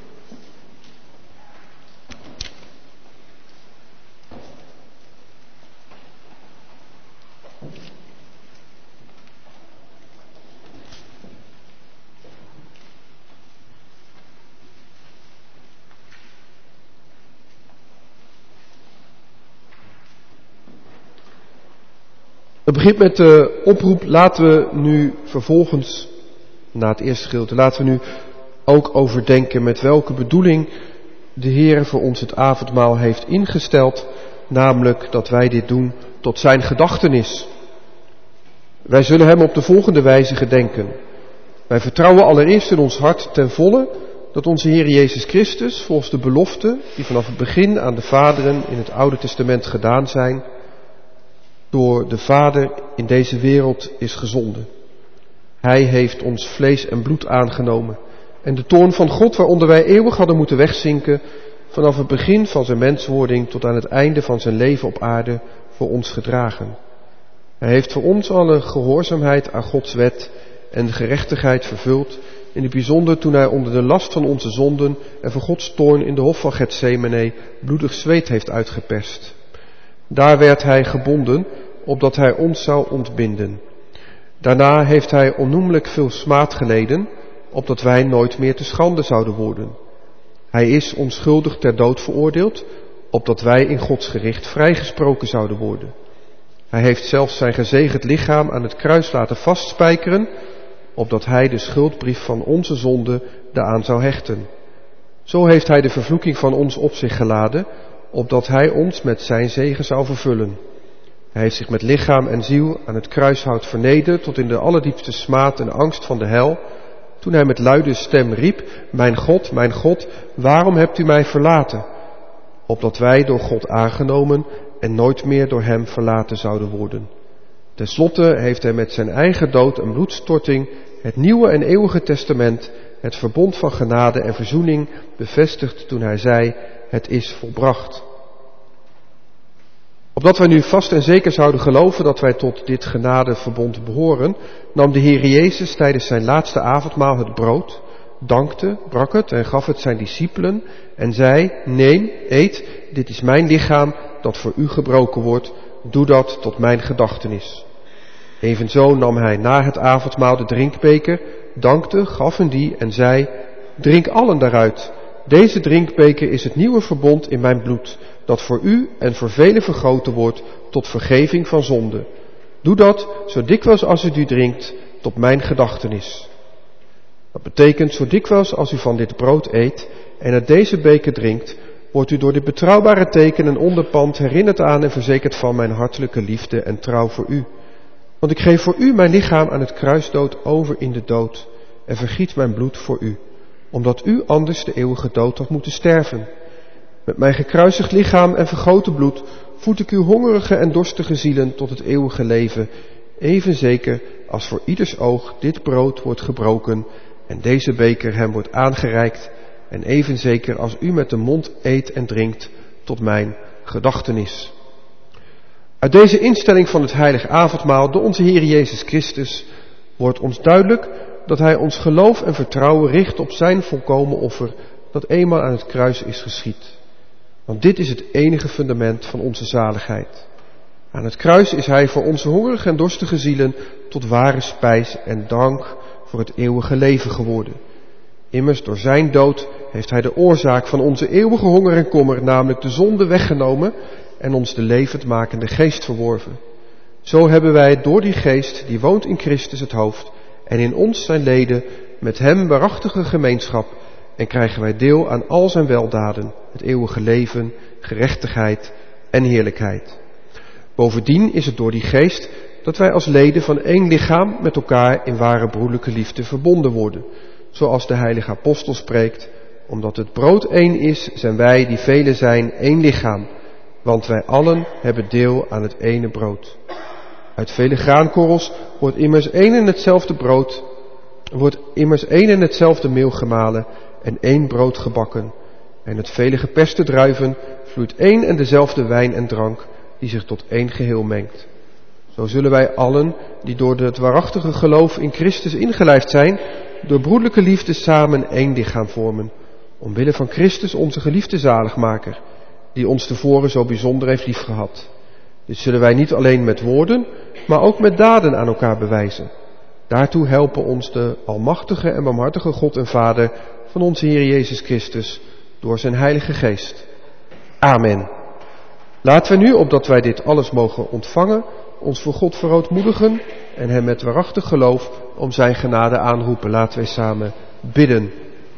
Het begint met de oproep, laten we nu vervolgens, na het eerste gedeelte, laten we nu ook overdenken met welke bedoeling de Heer voor ons het avondmaal heeft ingesteld, namelijk dat wij dit doen tot zijn gedachtenis. Wij zullen hem op de volgende wijze gedenken. Wij vertrouwen allereerst in ons hart ten volle dat onze Heer Jezus Christus, volgens de belofte die vanaf het begin aan de vaderen in het Oude Testament gedaan zijn, door de Vader in deze wereld is gezonden. Hij heeft ons vlees en bloed aangenomen en de toorn van God waaronder wij eeuwig hadden moeten wegzinken, vanaf het begin van zijn menswording tot aan het einde van zijn leven op aarde voor ons gedragen. Hij heeft voor ons alle gehoorzaamheid aan Gods wet en de gerechtigheid vervuld, in het bijzonder toen hij onder de last van onze zonden en van Gods toorn in de hof van Getsemane bloedig zweet heeft uitgeperst. Daar werd hij gebonden, opdat hij ons zou ontbinden. Daarna heeft hij onnoemelijk veel smaad geleden, opdat wij nooit meer te schande zouden worden. Hij is onschuldig ter dood veroordeeld, opdat wij in Gods gericht vrijgesproken zouden worden. Hij heeft zelfs zijn gezegend lichaam aan het kruis laten vastspijkeren, opdat hij de schuldbrief van onze zonde daaraan zou hechten. Zo heeft hij de vervloeking van ons op zich geladen, opdat hij ons met zijn zegen zou vervullen. Hij heeft zich met lichaam en ziel aan het kruishout vernederd tot in de allerdiepste smaad en angst van de hel, toen hij met luide stem riep, mijn God, mijn God, waarom hebt u mij verlaten? Opdat wij door God aangenomen en nooit meer door hem verlaten zouden worden. Ten slotte heeft hij met zijn eigen dood en bloedstorting het nieuwe en eeuwige testament, het verbond van genade en verzoening, bevestigd toen hij zei, het is volbracht. Opdat wij nu vast en zeker zouden geloven dat wij tot dit genadeverbond behoren, nam de Heer Jezus tijdens zijn laatste avondmaal het brood, dankte, brak het en gaf het zijn discipelen en zei, neem, eet, dit is mijn lichaam dat voor u gebroken wordt, doe dat tot mijn gedachtenis. Evenzo nam hij na het avondmaal de drinkbeker, dankte, gaf hen die en zei, drink allen daaruit. Deze drinkbeker is het nieuwe verbond in mijn bloed, dat voor u en voor velen vergoten wordt tot vergeving van zonde. Doe dat zo dikwijls als u die drinkt, tot mijn gedachtenis. Dat betekent, zo dikwijls als u van dit brood eet en uit deze beker drinkt, wordt u door dit betrouwbare teken en onderpand herinnerd aan en verzekerd van mijn hartelijke liefde en trouw voor u. Want ik geef voor u mijn lichaam aan het kruisdood over in de dood en vergiet mijn bloed voor u, omdat u anders de eeuwige dood had moeten sterven. Met mijn gekruisigd lichaam en vergoten bloed voed ik uw hongerige en dorstige zielen tot het eeuwige leven, even zeker als voor ieders oog dit brood wordt gebroken en deze beker hem wordt aangereikt, en even zeker als u met de mond eet en drinkt tot mijn gedachtenis. Uit deze instelling van het heilige avondmaal door onze Heer Jezus Christus wordt ons duidelijk dat hij ons geloof en vertrouwen richt op zijn volkomen offer dat eenmaal aan het kruis is geschied. Want dit is het enige fundament van onze zaligheid. Aan het kruis is hij voor onze hongerige en dorstige zielen tot ware spijs en drank voor het eeuwige leven geworden. Immers door zijn dood heeft hij de oorzaak van onze eeuwige honger en kommer, namelijk de zonde, weggenomen en ons de levendmakende geest verworven. Zo hebben wij door die geest, die woont in Christus het hoofd, en in ons zijn leden, met hem waarachtige gemeenschap, en krijgen wij deel aan al zijn weldaden, het eeuwige leven, gerechtigheid en heerlijkheid. Bovendien is het door die geest dat wij als leden van één lichaam met elkaar in ware broederlijke liefde verbonden worden, zoals de heilige apostel spreekt, omdat het brood één is, zijn wij die velen zijn één lichaam, want wij allen hebben deel aan het ene brood. Uit vele graankorrels wordt immers één en hetzelfde brood, wordt immers één en hetzelfde meel gemalen en één brood gebakken. En uit vele geperste druiven vloeit één en dezelfde wijn en drank, die zich tot één geheel mengt. Zo zullen wij allen, die door het waarachtige geloof in Christus ingelijfd zijn, door broederlijke liefde samen één lichaam vormen, omwille van Christus onze geliefde zaligmaker, die ons tevoren zo bijzonder heeft liefgehad. Dit zullen wij niet alleen met woorden, maar ook met daden aan elkaar bewijzen. Daartoe helpen ons de almachtige en barmhartige God en Vader van onze Heer Jezus Christus door zijn Heilige Geest. Amen. Laten we nu, opdat wij dit alles mogen ontvangen, ons voor God verootmoedigen en hem met waarachtig geloof om zijn genade aanroepen. Laten wij samen bidden.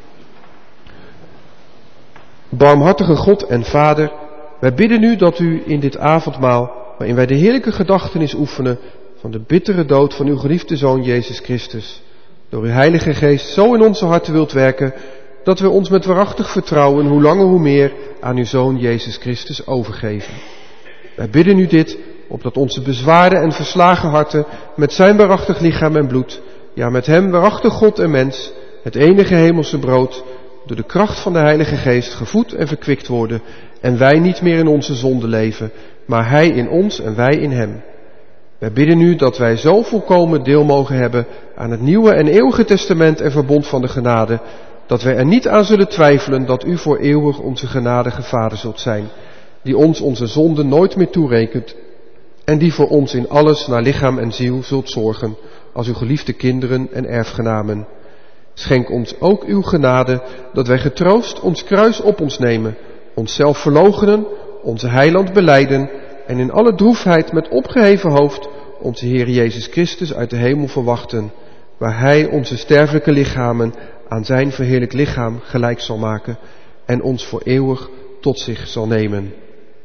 Barmhartige God en Vader, wij bidden nu dat u in dit avondmaal, waarin wij de heerlijke gedachtenis oefenen van de bittere dood van uw geliefde Zoon Jezus Christus, door uw Heilige Geest zo in onze harten wilt werken, dat we ons met waarachtig vertrouwen hoe langer hoe meer aan uw Zoon Jezus Christus overgeven. Wij bidden u dit, opdat onze bezwaarde en verslagen harten met zijn waarachtig lichaam en bloed, ja met hem waarachtig God en mens, het enige hemelse brood, door de kracht van de Heilige Geest gevoed en verkwikt worden en wij niet meer in onze zonde leven, maar hij in ons en wij in hem. Wij bidden u dat wij zo volkomen deel mogen hebben aan het nieuwe en eeuwige testament en verbond van de genade, dat wij er niet aan zullen twijfelen dat u voor eeuwig onze genadige Vader zult zijn, die ons onze zonden nooit meer toerekent en die voor ons in alles naar lichaam en ziel zult zorgen, als uw geliefde kinderen en erfgenamen. Schenk ons ook uw genade, dat wij getroost ons kruis op ons nemen, onszelf verloochenen, onze heiland belijden en in alle droefheid met opgeheven hoofd onze Heer Jezus Christus uit de hemel verwachten, waar hij onze sterfelijke lichamen aan zijn verheerlijk lichaam gelijk zal maken en ons voor eeuwig tot zich zal nemen.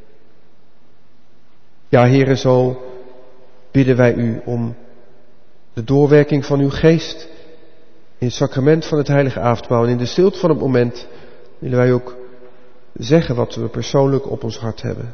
Ja, Heere, zo bidden wij u om de doorwerking van uw geest in het sacrament van het heilige avondmaal. En in de stilte van het moment willen wij ook zeggen wat we persoonlijk op ons hart hebben.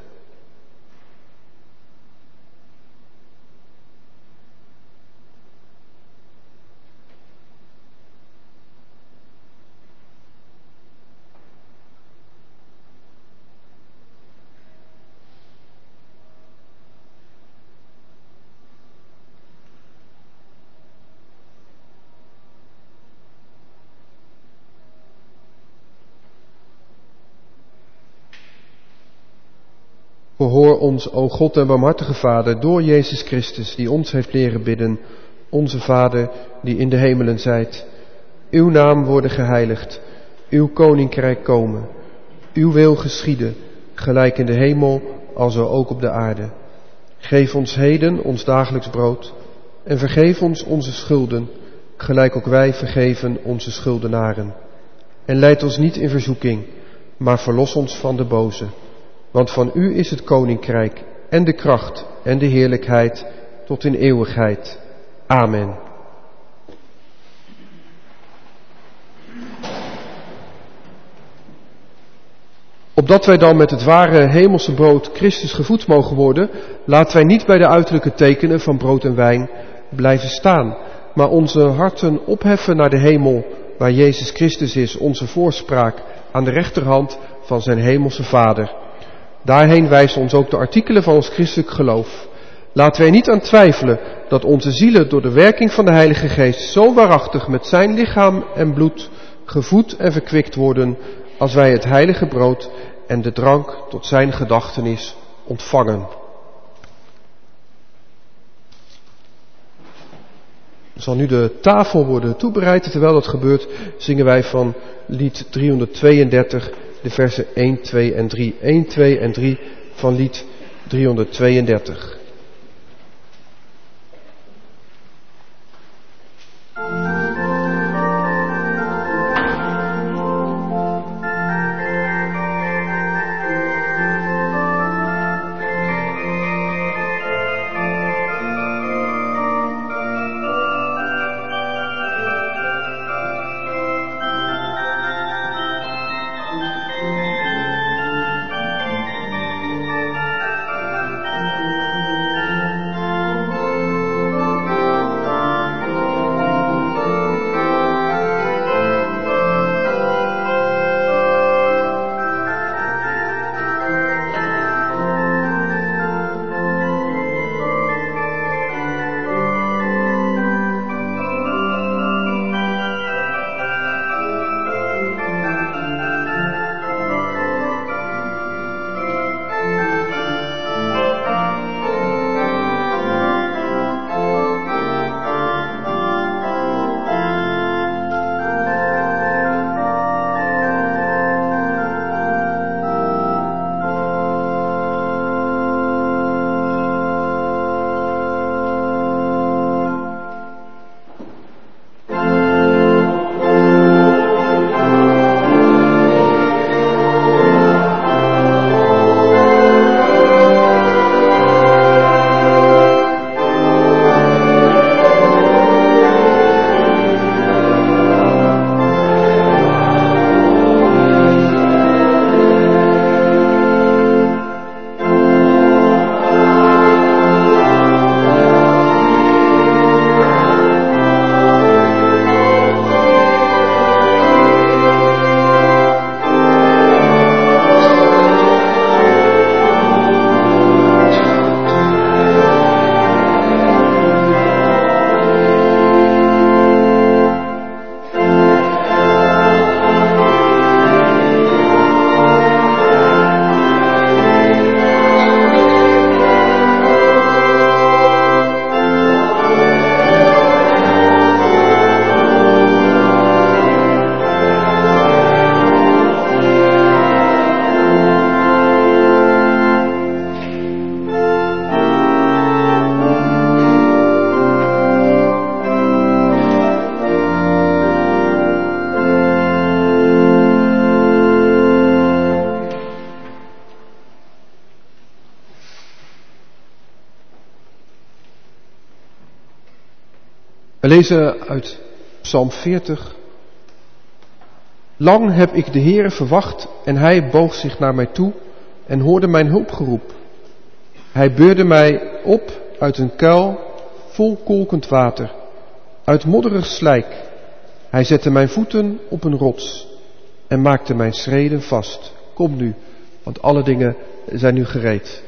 Verhoor ons, o God en barmhartige Vader, door Jezus Christus, die ons heeft leren bidden, onze Vader, die in de hemelen zijt. Uw naam worden geheiligd, uw koninkrijk komen, uw wil geschieden, gelijk in de hemel, alzo ook op de aarde. Geef ons heden ons dagelijks brood en vergeef ons onze schulden, gelijk ook wij vergeven onze schuldenaren. En leid ons niet in verzoeking, maar verlos ons van de boze. Want van u is het koninkrijk en de kracht en de heerlijkheid tot in eeuwigheid. Amen. Opdat wij dan met het ware hemelse brood Christus gevoed mogen worden, laten wij niet bij de uiterlijke tekenen van brood en wijn blijven staan, maar onze harten opheffen naar de hemel, waar Jezus Christus is, onze voorspraak, aan de rechterhand van zijn hemelse Vader. Daarheen wijzen ons ook de artikelen van ons christelijk geloof. Laten wij niet aan twijfelen dat onze zielen door de werking van de Heilige Geest zo waarachtig met zijn lichaam en bloed gevoed en verkwikt worden, als wij het heilige brood en de drank tot zijn gedachtenis ontvangen. Er zal nu de tafel worden toebereid. Terwijl dat gebeurt, zingen wij van lied driehonderdtweeëndertig de versen één, twee en drie. één, twee en drie van lied driehonderdtweeëndertig. We lezen uit Psalm veertig. Lang heb ik de Heere verwacht en hij boog zich naar mij toe en hoorde mijn hulpgeroep. Hij beurde mij op uit een kuil vol kolkend water, uit modderig slijk. Hij zette mijn voeten op een rots en maakte mijn schreden vast. Kom nu, want alle dingen zijn nu gereed.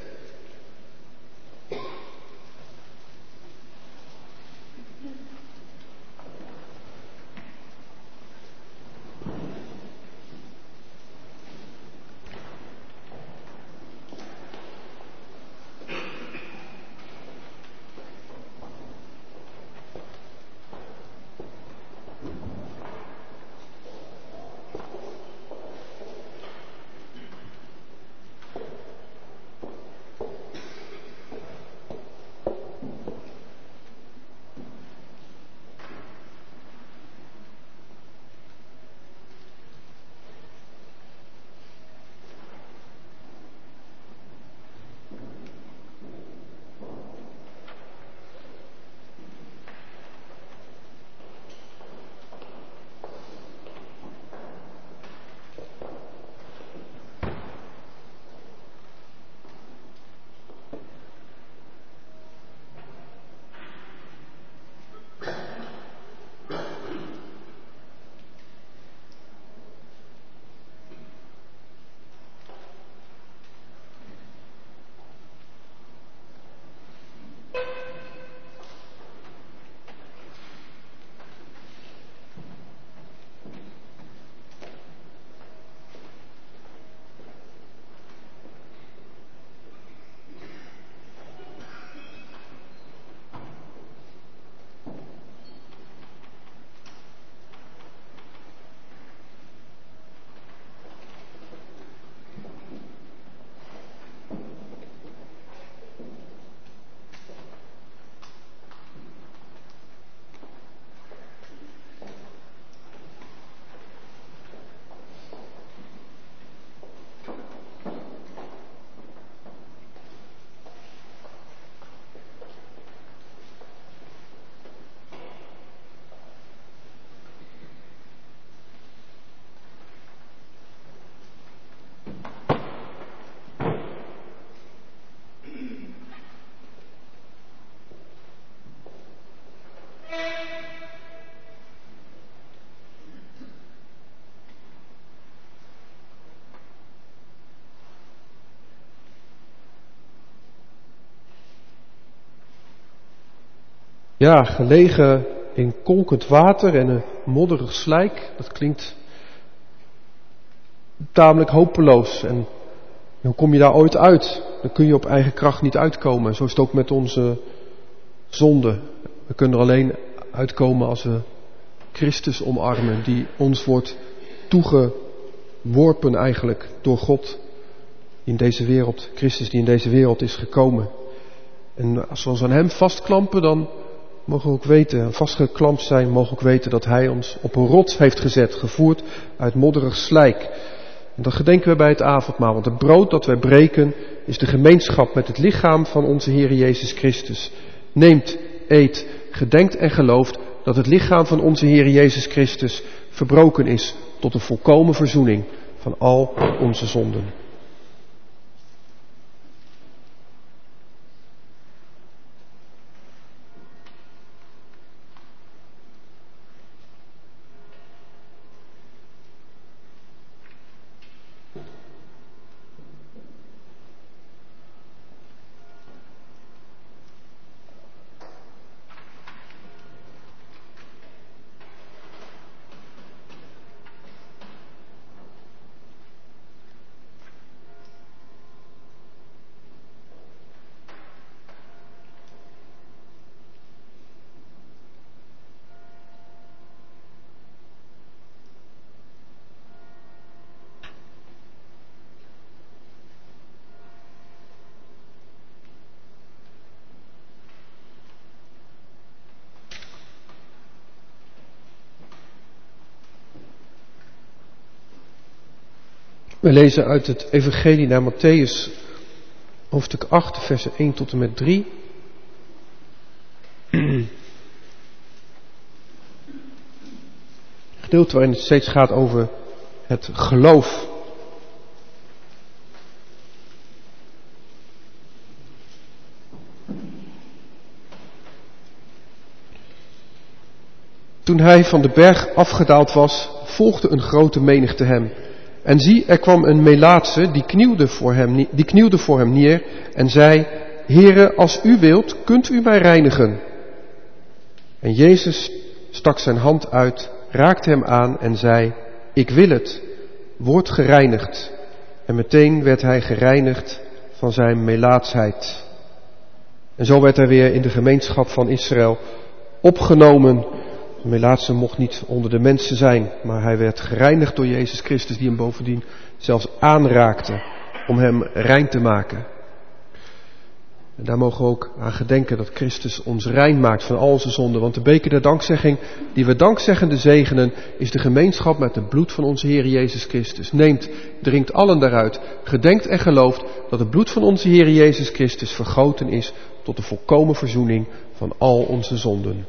Ja, gelegen in kolkend water en een modderig slijk, dat klinkt tamelijk hopeloos. En hoe kom je daar ooit uit? Dan kun je op eigen kracht niet uitkomen. Zo is het ook met onze zonde. We kunnen er alleen uitkomen als we Christus omarmen, die ons wordt toegeworpen eigenlijk door God in deze wereld. Christus die in deze wereld is gekomen. En als we ons aan hem vastklampen, dan mogen we ook weten, vastgeklampt zijn, mogen we ook weten dat hij ons op een rots heeft gezet, gevoerd uit modderig slijk. En dat gedenken we bij het avondmaal, want het brood dat wij breken is de gemeenschap met het lichaam van onze Heer Jezus Christus. Neemt, eet, gedenkt en gelooft dat het lichaam van onze Heer Jezus Christus verbroken is tot een volkomen verzoening van al onze zonden. We lezen uit het Evangelie naar Mattheüs, hoofdstuk acht, versen één tot en met drie. gedeelte waarin het steeds gaat over het geloof. Toen hij van de berg afgedaald was, volgde een grote menigte hem. En zie, er kwam een Melaatse, die knielde voor hem, die knielde voor hem neer en zei: Heere, als u wilt, kunt u mij reinigen. En Jezus stak zijn hand uit, raakte hem aan en zei: Ik wil het, word gereinigd. En meteen werd hij gereinigd van zijn melaatsheid. En zo werd hij weer in de gemeenschap van Israël opgenomen. De melaatse mocht niet onder de mensen zijn, maar hij werd gereinigd door Jezus Christus, die hem bovendien zelfs aanraakte om hem rein te maken. En daar mogen we ook aan gedenken dat Christus ons rein maakt van al onze zonden. Want de beker der dankzegging, die we dankzeggende zegenen, is de gemeenschap met het bloed van onze Heer Jezus Christus. Neemt, drinkt allen daaruit, gedenkt en gelooft dat het bloed van onze Heer Jezus Christus vergoten is tot de volkomen verzoening van al onze zonden.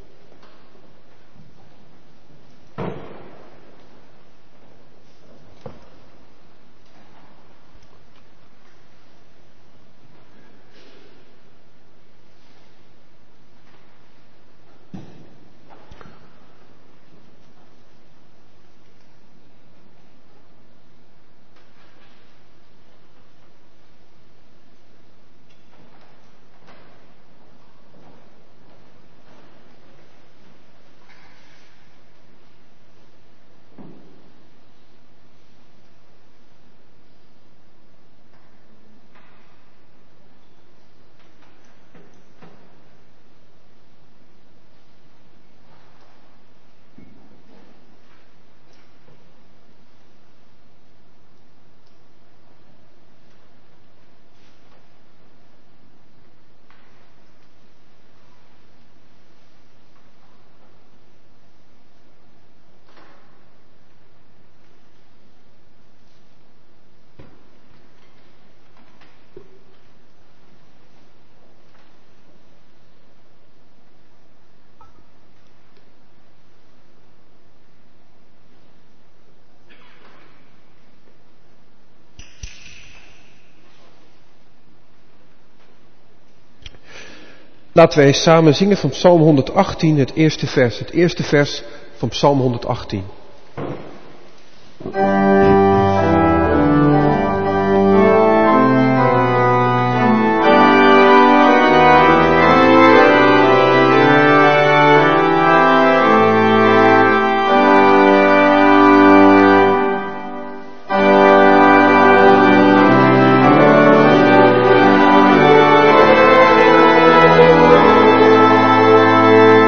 Laten wij eens samen zingen van Psalm honderdachttien, het eerste vers. Het eerste vers van Psalm honderdachttien.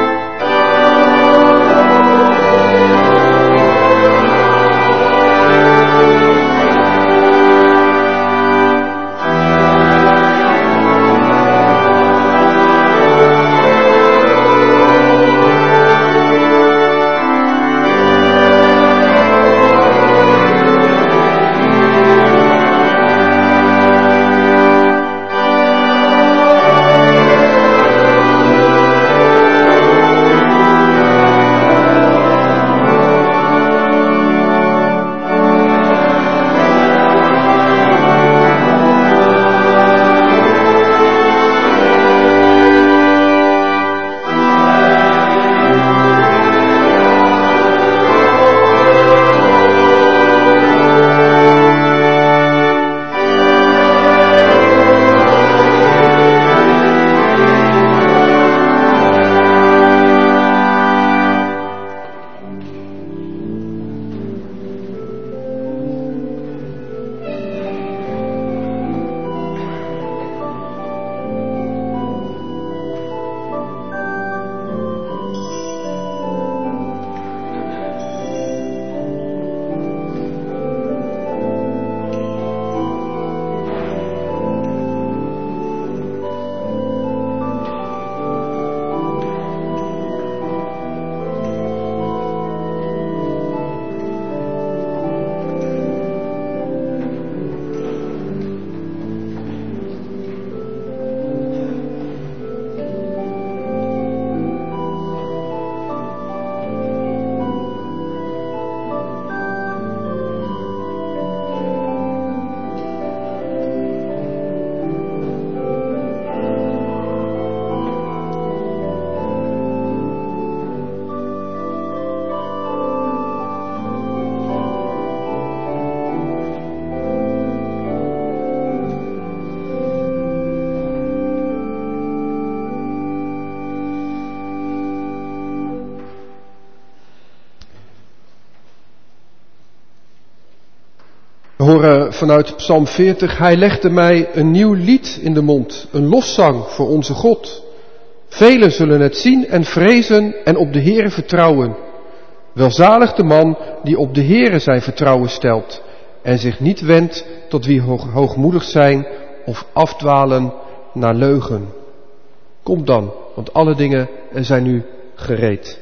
Thank you. horen vanuit Psalm veertig, hij legde mij een nieuw lied in de mond, een lofzang voor onze God. Velen zullen het zien en vrezen en op de Heere vertrouwen. Welzalig de man die op de Heere zijn vertrouwen stelt en zich niet wendt tot wie hoog, hoogmoedig zijn of afdwalen naar leugen. Kom dan, want alle dingen zijn nu gereed.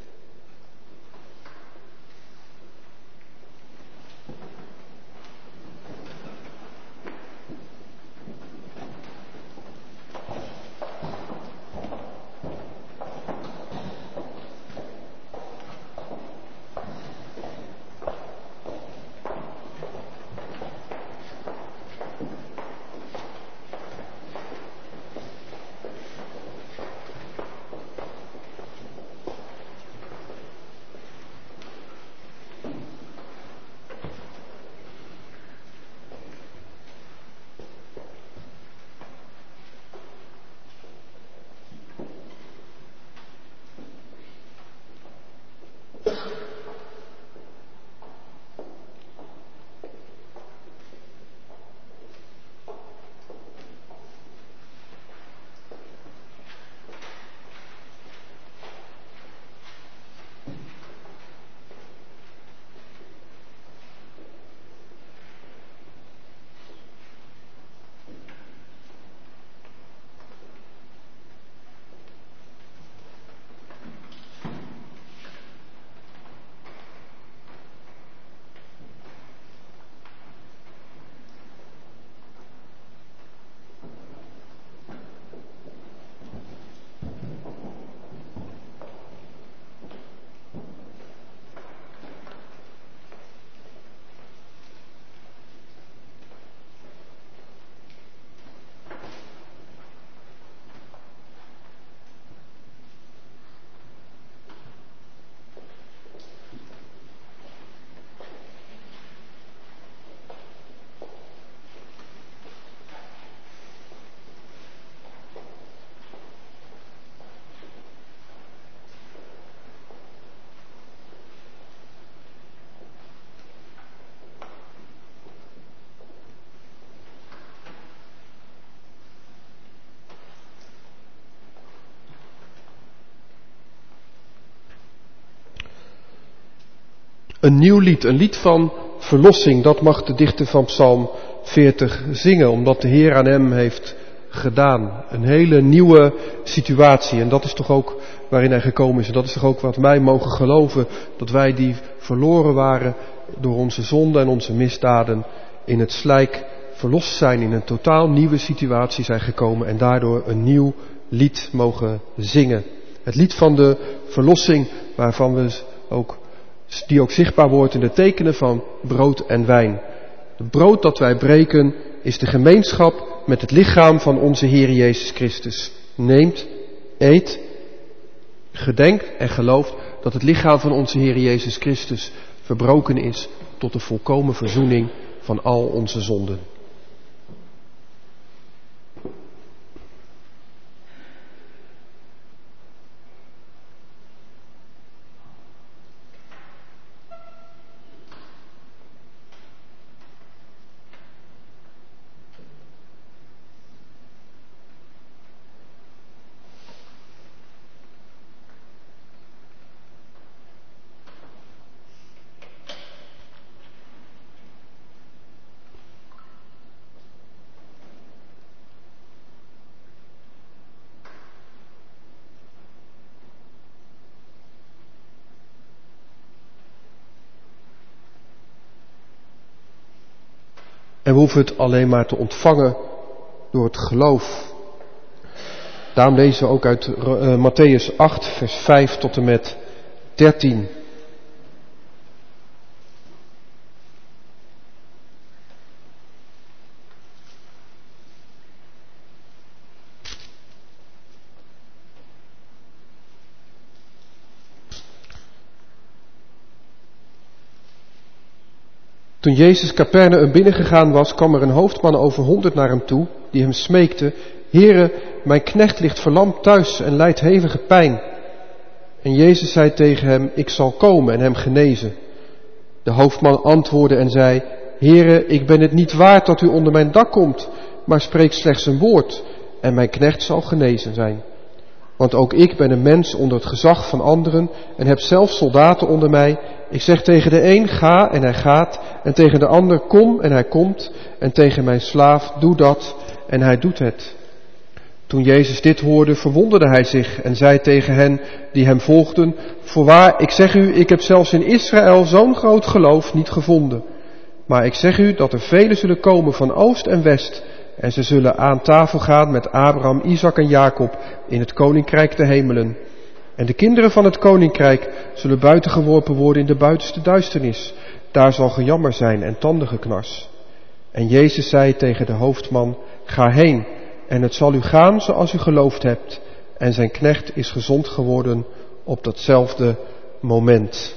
Een nieuw lied, een lied van verlossing, dat mag de dichter van Psalm veertig zingen, omdat de Heer aan hem heeft gedaan. Een hele nieuwe situatie en dat is toch ook waarin hij gekomen is. En dat is toch ook wat wij mogen geloven, dat wij die verloren waren door onze zonden en onze misdaden in het slijk verlost zijn, in een totaal nieuwe situatie zijn gekomen en daardoor een nieuw lied mogen zingen. Het lied van de verlossing waarvan we ook die ook zichtbaar wordt in de tekenen van brood en wijn. Het brood dat wij breken is de gemeenschap met het lichaam van onze Heer Jezus Christus. Neemt, eet, gedenkt en gelooft dat het lichaam van onze Heer Jezus Christus verbroken is tot de volkomen verzoening van al onze zonden. En we hoeven het alleen maar te ontvangen door het geloof. Daarom lezen we ook uit uh, Mattheüs acht, vers vijf tot en met dertien. Toen Jezus Capernaum binnengegaan was, kwam er een hoofdman over honderd naar hem toe, die hem smeekte: Heere, mijn knecht ligt verlamd thuis en lijdt hevige pijn. En Jezus zei tegen hem: Ik zal komen en hem genezen. De hoofdman antwoordde en zei: Heere, ik ben het niet waard dat u onder mijn dak komt, maar spreek slechts een woord en mijn knecht zal genezen zijn. Want ook ik ben een mens onder het gezag van anderen en heb zelf soldaten onder mij. Ik zeg tegen de een, ga en hij gaat, en tegen de ander, kom en hij komt, en tegen mijn slaaf, doe dat en hij doet het. Toen Jezus dit hoorde, verwonderde hij zich en zei tegen hen die hem volgden, voorwaar, ik zeg u, ik heb zelfs in Israël zo'n groot geloof niet gevonden. Maar ik zeg u dat er velen zullen komen van oost en west, en ze zullen aan tafel gaan met Abraham, Isaac en Jacob in het koninkrijk der hemelen. En de kinderen van het koninkrijk zullen buitengeworpen worden in de buitenste duisternis. Daar zal gejammer zijn en tandengeknars. En Jezus zei tegen de hoofdman, ga heen, en het zal u gaan zoals u geloofd hebt. En zijn knecht is gezond geworden op datzelfde moment.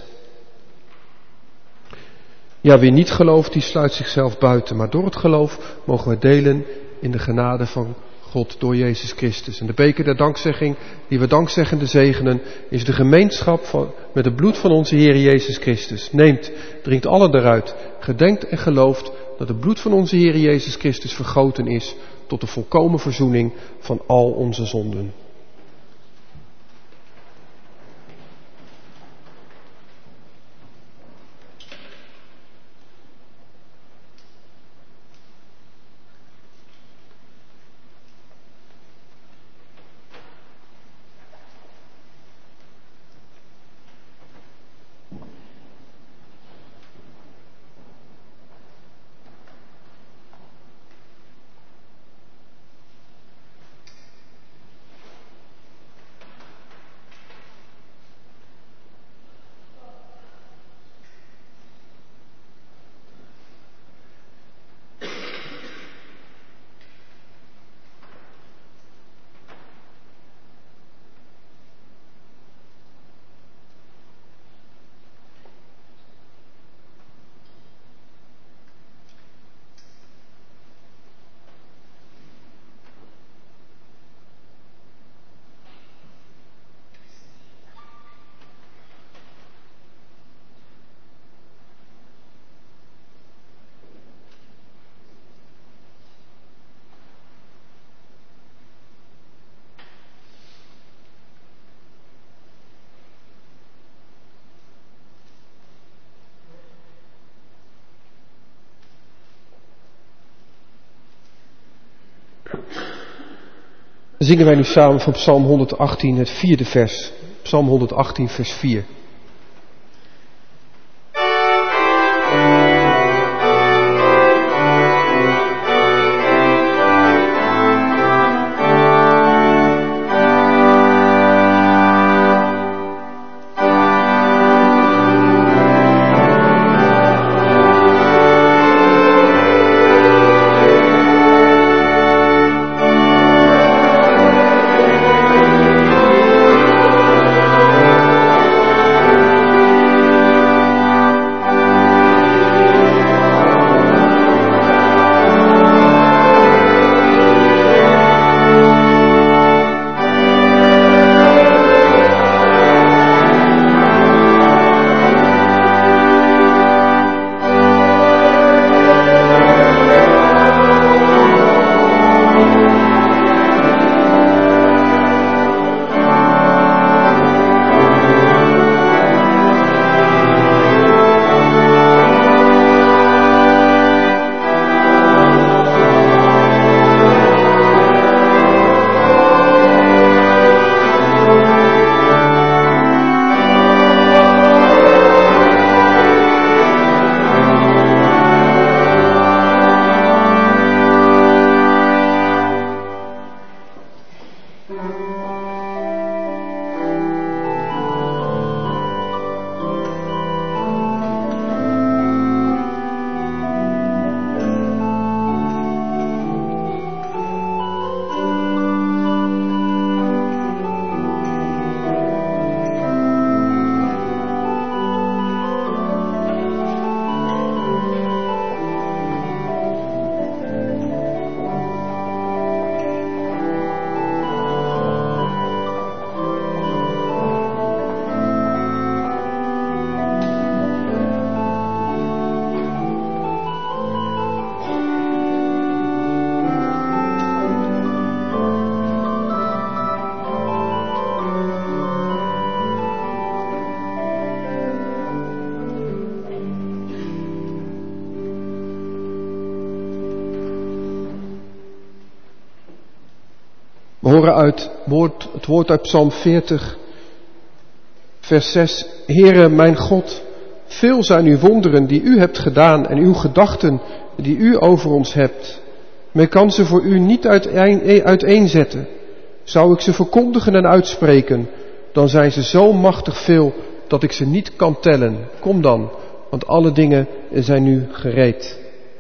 Ja, wie niet gelooft, die sluit zichzelf buiten. Maar door het geloof mogen we delen in de genade van God door Jezus Christus. En de beker der dankzegging, die we dankzeggende zegenen, is de gemeenschap van, met het bloed van onze Heer Jezus Christus. Neemt, drinkt allen eruit, gedenkt en gelooft dat het bloed van onze Heer Jezus Christus vergoten is tot de volkomen verzoening van al onze zonden. Zingen wij nu samen van Psalm honderdachttien, het vierde vers. Psalm honderdachttien, vers vier. Thank We horen uit woord, het woord uit Psalm veertig, vers zes. Heere, mijn God, veel zijn uw wonderen die u hebt gedaan en uw gedachten die u over ons hebt. Men kan ze voor u niet uiteen, uiteenzetten. Zou ik ze verkondigen en uitspreken, dan zijn ze zo machtig veel dat ik ze niet kan tellen. Kom dan, want alle dingen zijn nu gereed.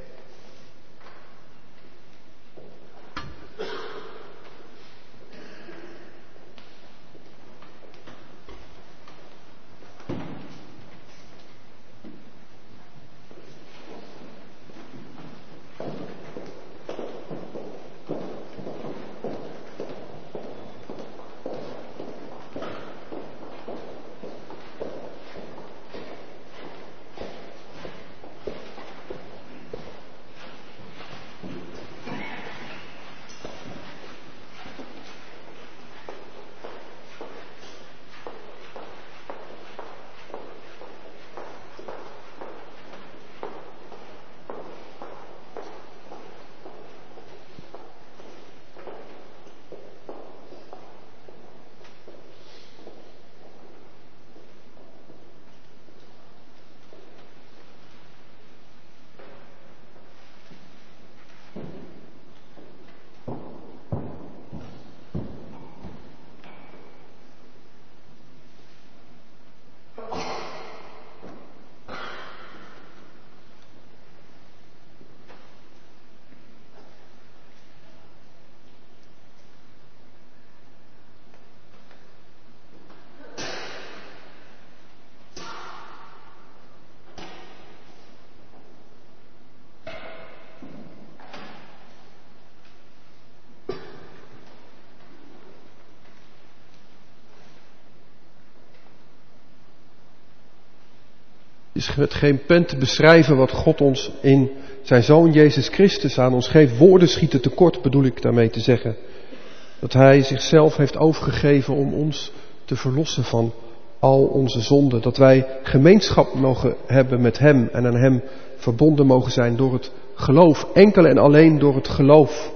Het is met geen pen te beschrijven wat God ons in zijn Zoon Jezus Christus aan ons geeft. Woorden schieten tekort, bedoel ik daarmee te zeggen. Dat Hij zichzelf heeft overgegeven om ons te verlossen van al onze zonden. Dat wij gemeenschap mogen hebben met Hem en aan Hem verbonden mogen zijn door het geloof. Enkel en alleen door het geloof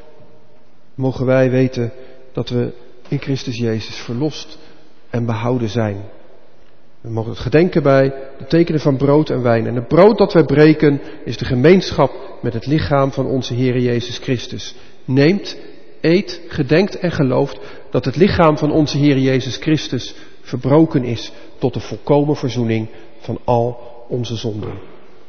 mogen wij weten dat we in Christus Jezus verlost en behouden zijn. We mogen het gedenken bij de tekenen van brood en wijn. En het brood dat wij breken is de gemeenschap met het lichaam van onze Heer Jezus Christus. Neemt, eet, gedenkt en gelooft dat het lichaam van onze Heer Jezus Christus verbroken is tot de volkomen verzoening van al onze zonden.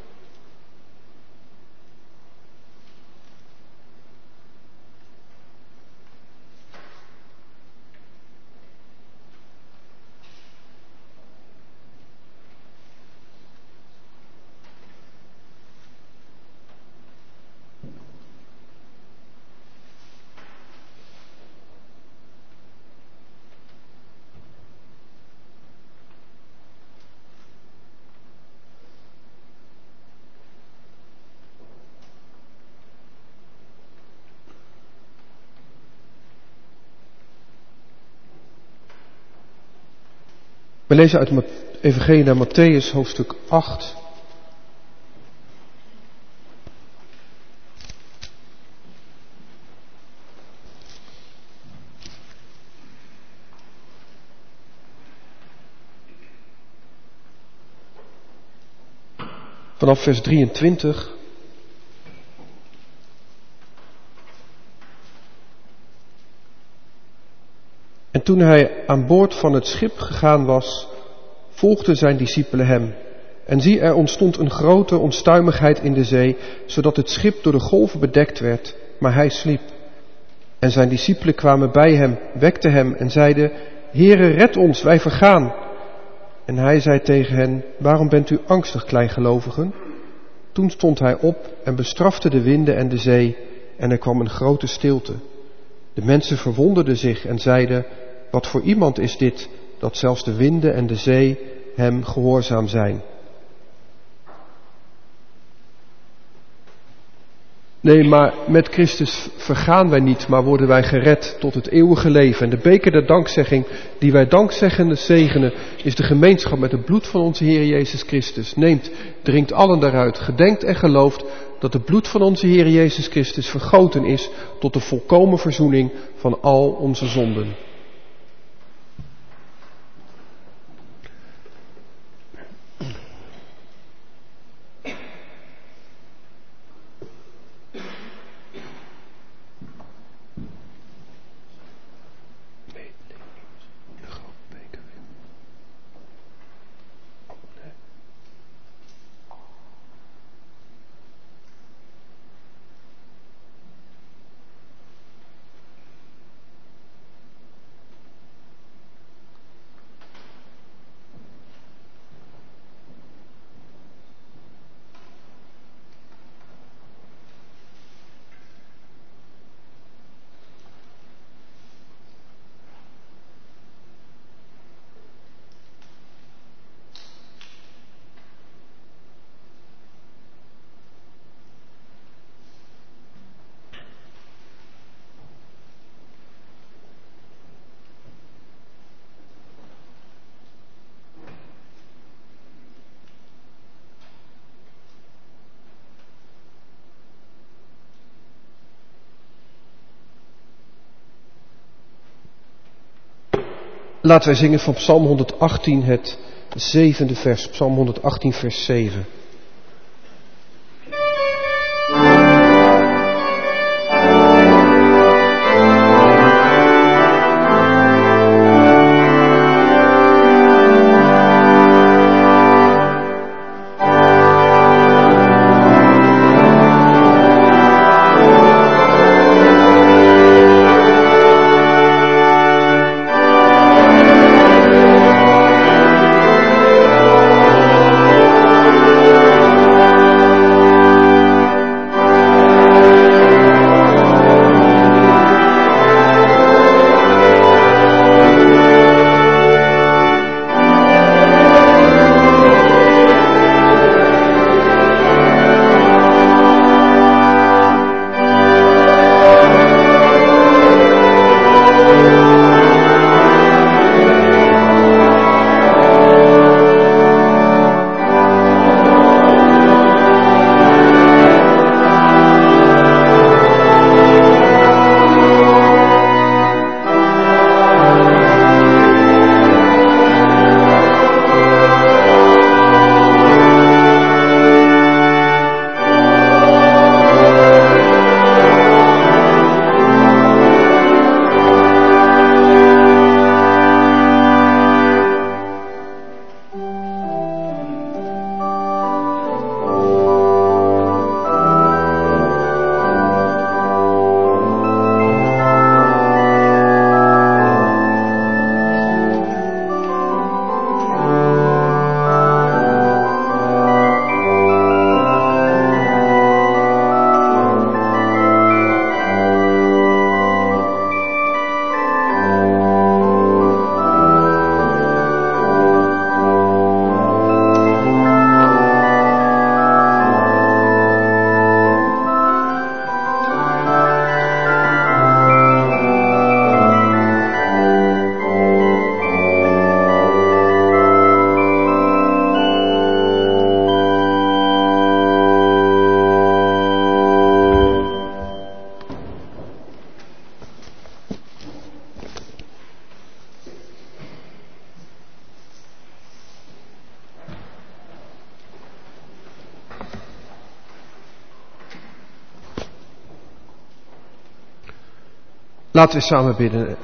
We lezen uit het Evangelie naar Mattheüs, hoofdstuk acht. Vanaf vers drieëntwintig. En toen hij aan boord van het schip gegaan was, volgden zijn discipelen hem. En zie, er ontstond een grote onstuimigheid in de zee, zodat het schip door de golven bedekt werd, maar hij sliep. En zijn discipelen kwamen bij hem, wekten hem en zeiden: Heere, red ons, wij vergaan. En hij zei tegen hen: Waarom bent u angstig, kleingelovigen? Toen stond hij op en bestrafte de winden en de zee, en er kwam een grote stilte. De mensen verwonderden zich en zeiden: Wat voor iemand is dit, dat zelfs de winden en de zee hem gehoorzaam zijn? Nee, maar met Christus vergaan wij niet, maar worden wij gered tot het eeuwige leven. En de beker der dankzegging, die wij dankzeggende zegenen, is de gemeenschap met het bloed van onze Heer Jezus Christus. Neemt, drinkt allen daaruit, gedenkt en gelooft dat het bloed van onze Heer Jezus Christus vergoten is tot de volkomen verzoening van al onze zonden. Laten wij zingen van Psalm honderdachttien, het zevende vers. Psalm honderdachttien, vers zeven. Laten we samen bidden.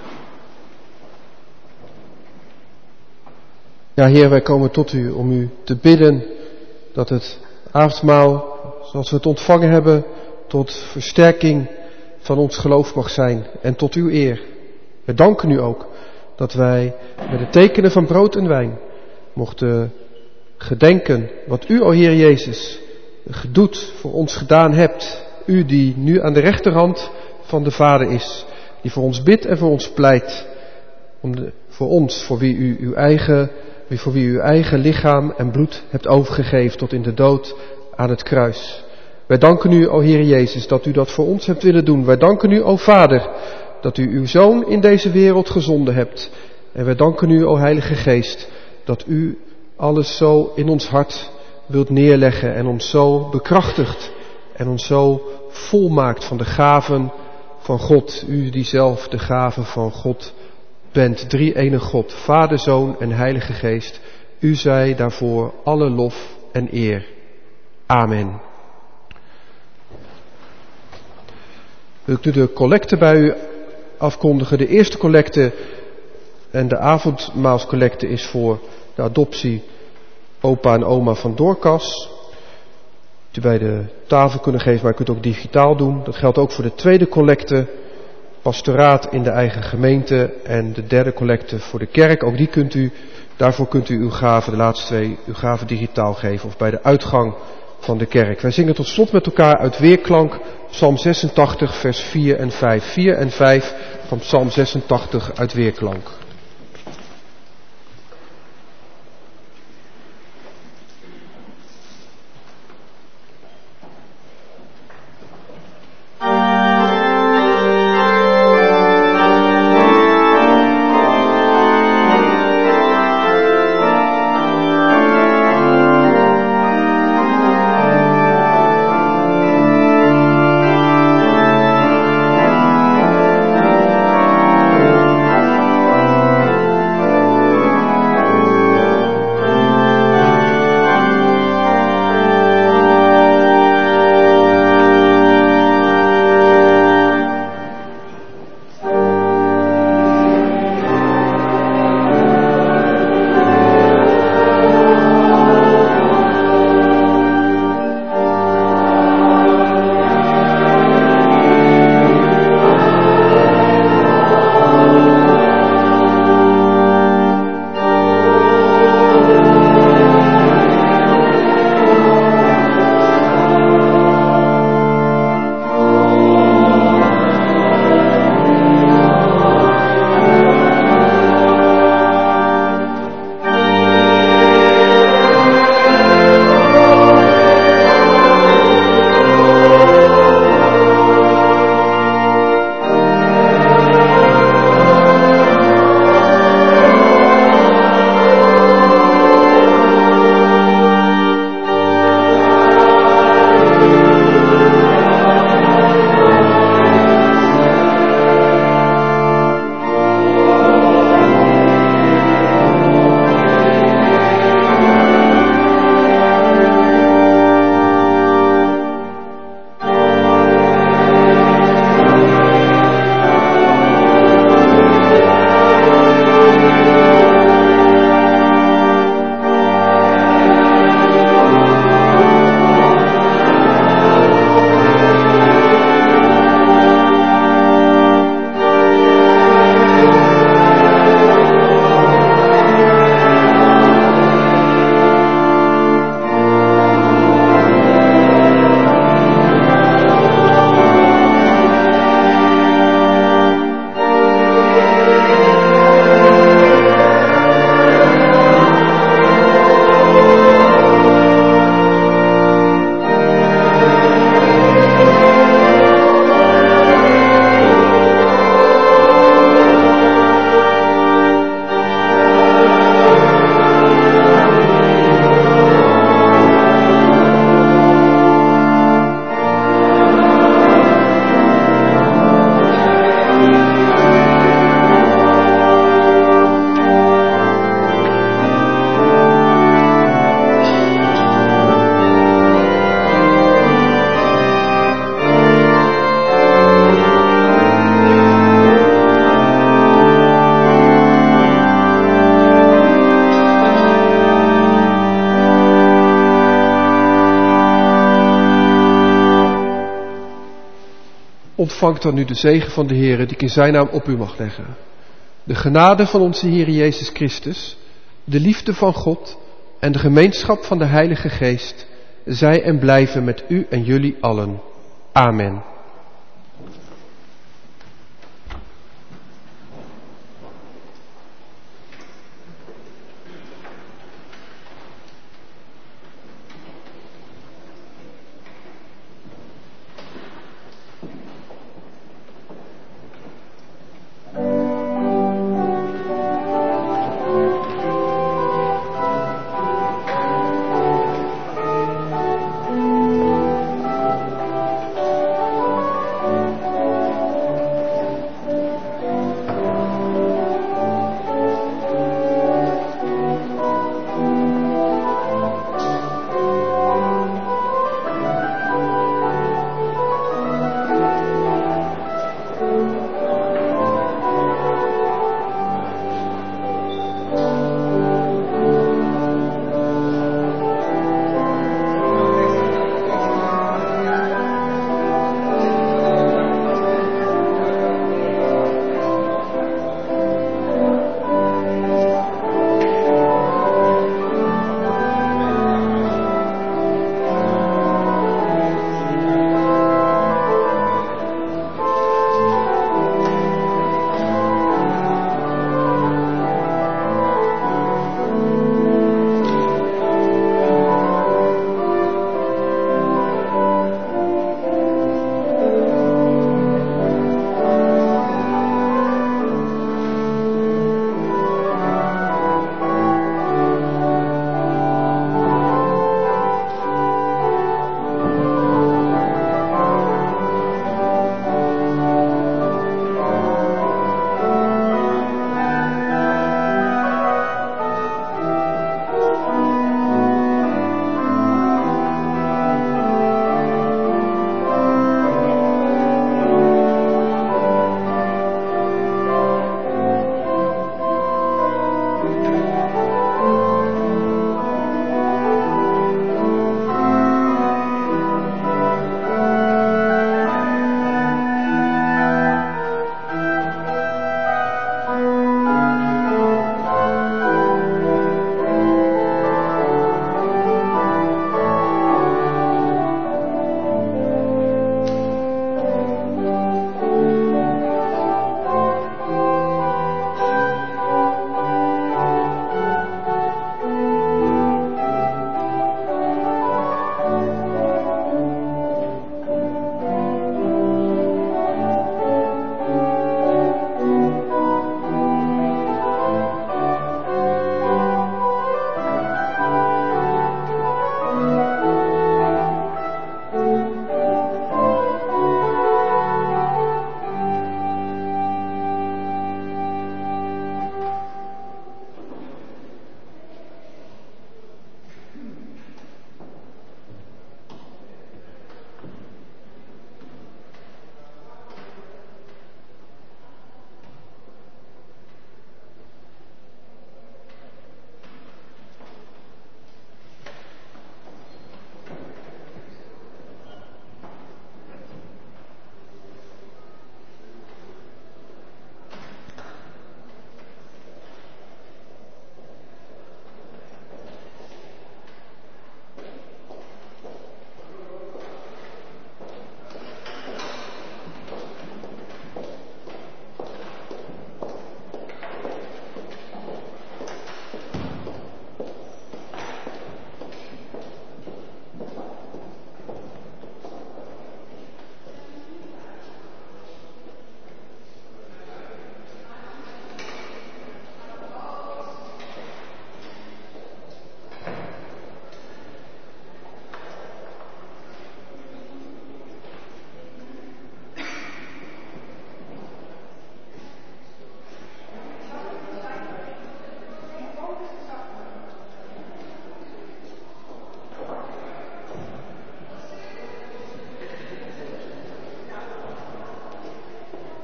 Ja, Heer, wij komen tot u om u te bidden dat het avondmaal, zoals we het ontvangen hebben, tot versterking van ons geloof mag zijn en tot uw eer. We danken u ook dat wij met de tekenen van brood en wijn mochten gedenken wat u, o Heer Jezus, gedoet voor ons gedaan hebt. U die nu aan de rechterhand van de Vader is, die voor ons bidt en voor ons pleit. Om de, voor ons, voor wie u uw eigen, voor wie u uw eigen lichaam en bloed hebt overgegeven tot in de dood aan het kruis. Wij danken u, o Heer Jezus, dat u dat voor ons hebt willen doen. Wij danken u, o Vader, dat u uw Zoon in deze wereld gezonden hebt. En wij danken u, o Heilige Geest, dat u alles zo in ons hart wilt neerleggen en ons zo bekrachtigt en ons zo vol maakt van de gaven van God. U die zelf de gaven van God bent, drie-ene God, Vader, Zoon en Heilige Geest. U zij daarvoor alle lof en eer. Amen. Wil ik nu de collecte bij u afkondigen. De eerste collecte en de avondmaalscollecte is voor de adoptie opa en oma van Dorcas. U bij de tafel kunnen geven, maar u kunt ook digitaal doen. Dat geldt ook voor de tweede collecte, pastoraat in de eigen gemeente, en de derde collecte voor de kerk. Ook die kunt u, daarvoor kunt u uw gaven, de laatste twee, uw gaven digitaal geven of bij de uitgang van de kerk. Wij zingen tot slot met elkaar uit weerklank Psalm zesentachtig, vers vier en vijf. vier en vijf van Psalm zesentachtig uit weerklank. Ontvangt dan nu de zegen van de Heere die ik in zijn naam op u mag leggen. De genade van onze Heer Jezus Christus, de liefde van God en de gemeenschap van de Heilige Geest, zij en blijven met u en jullie allen. Amen.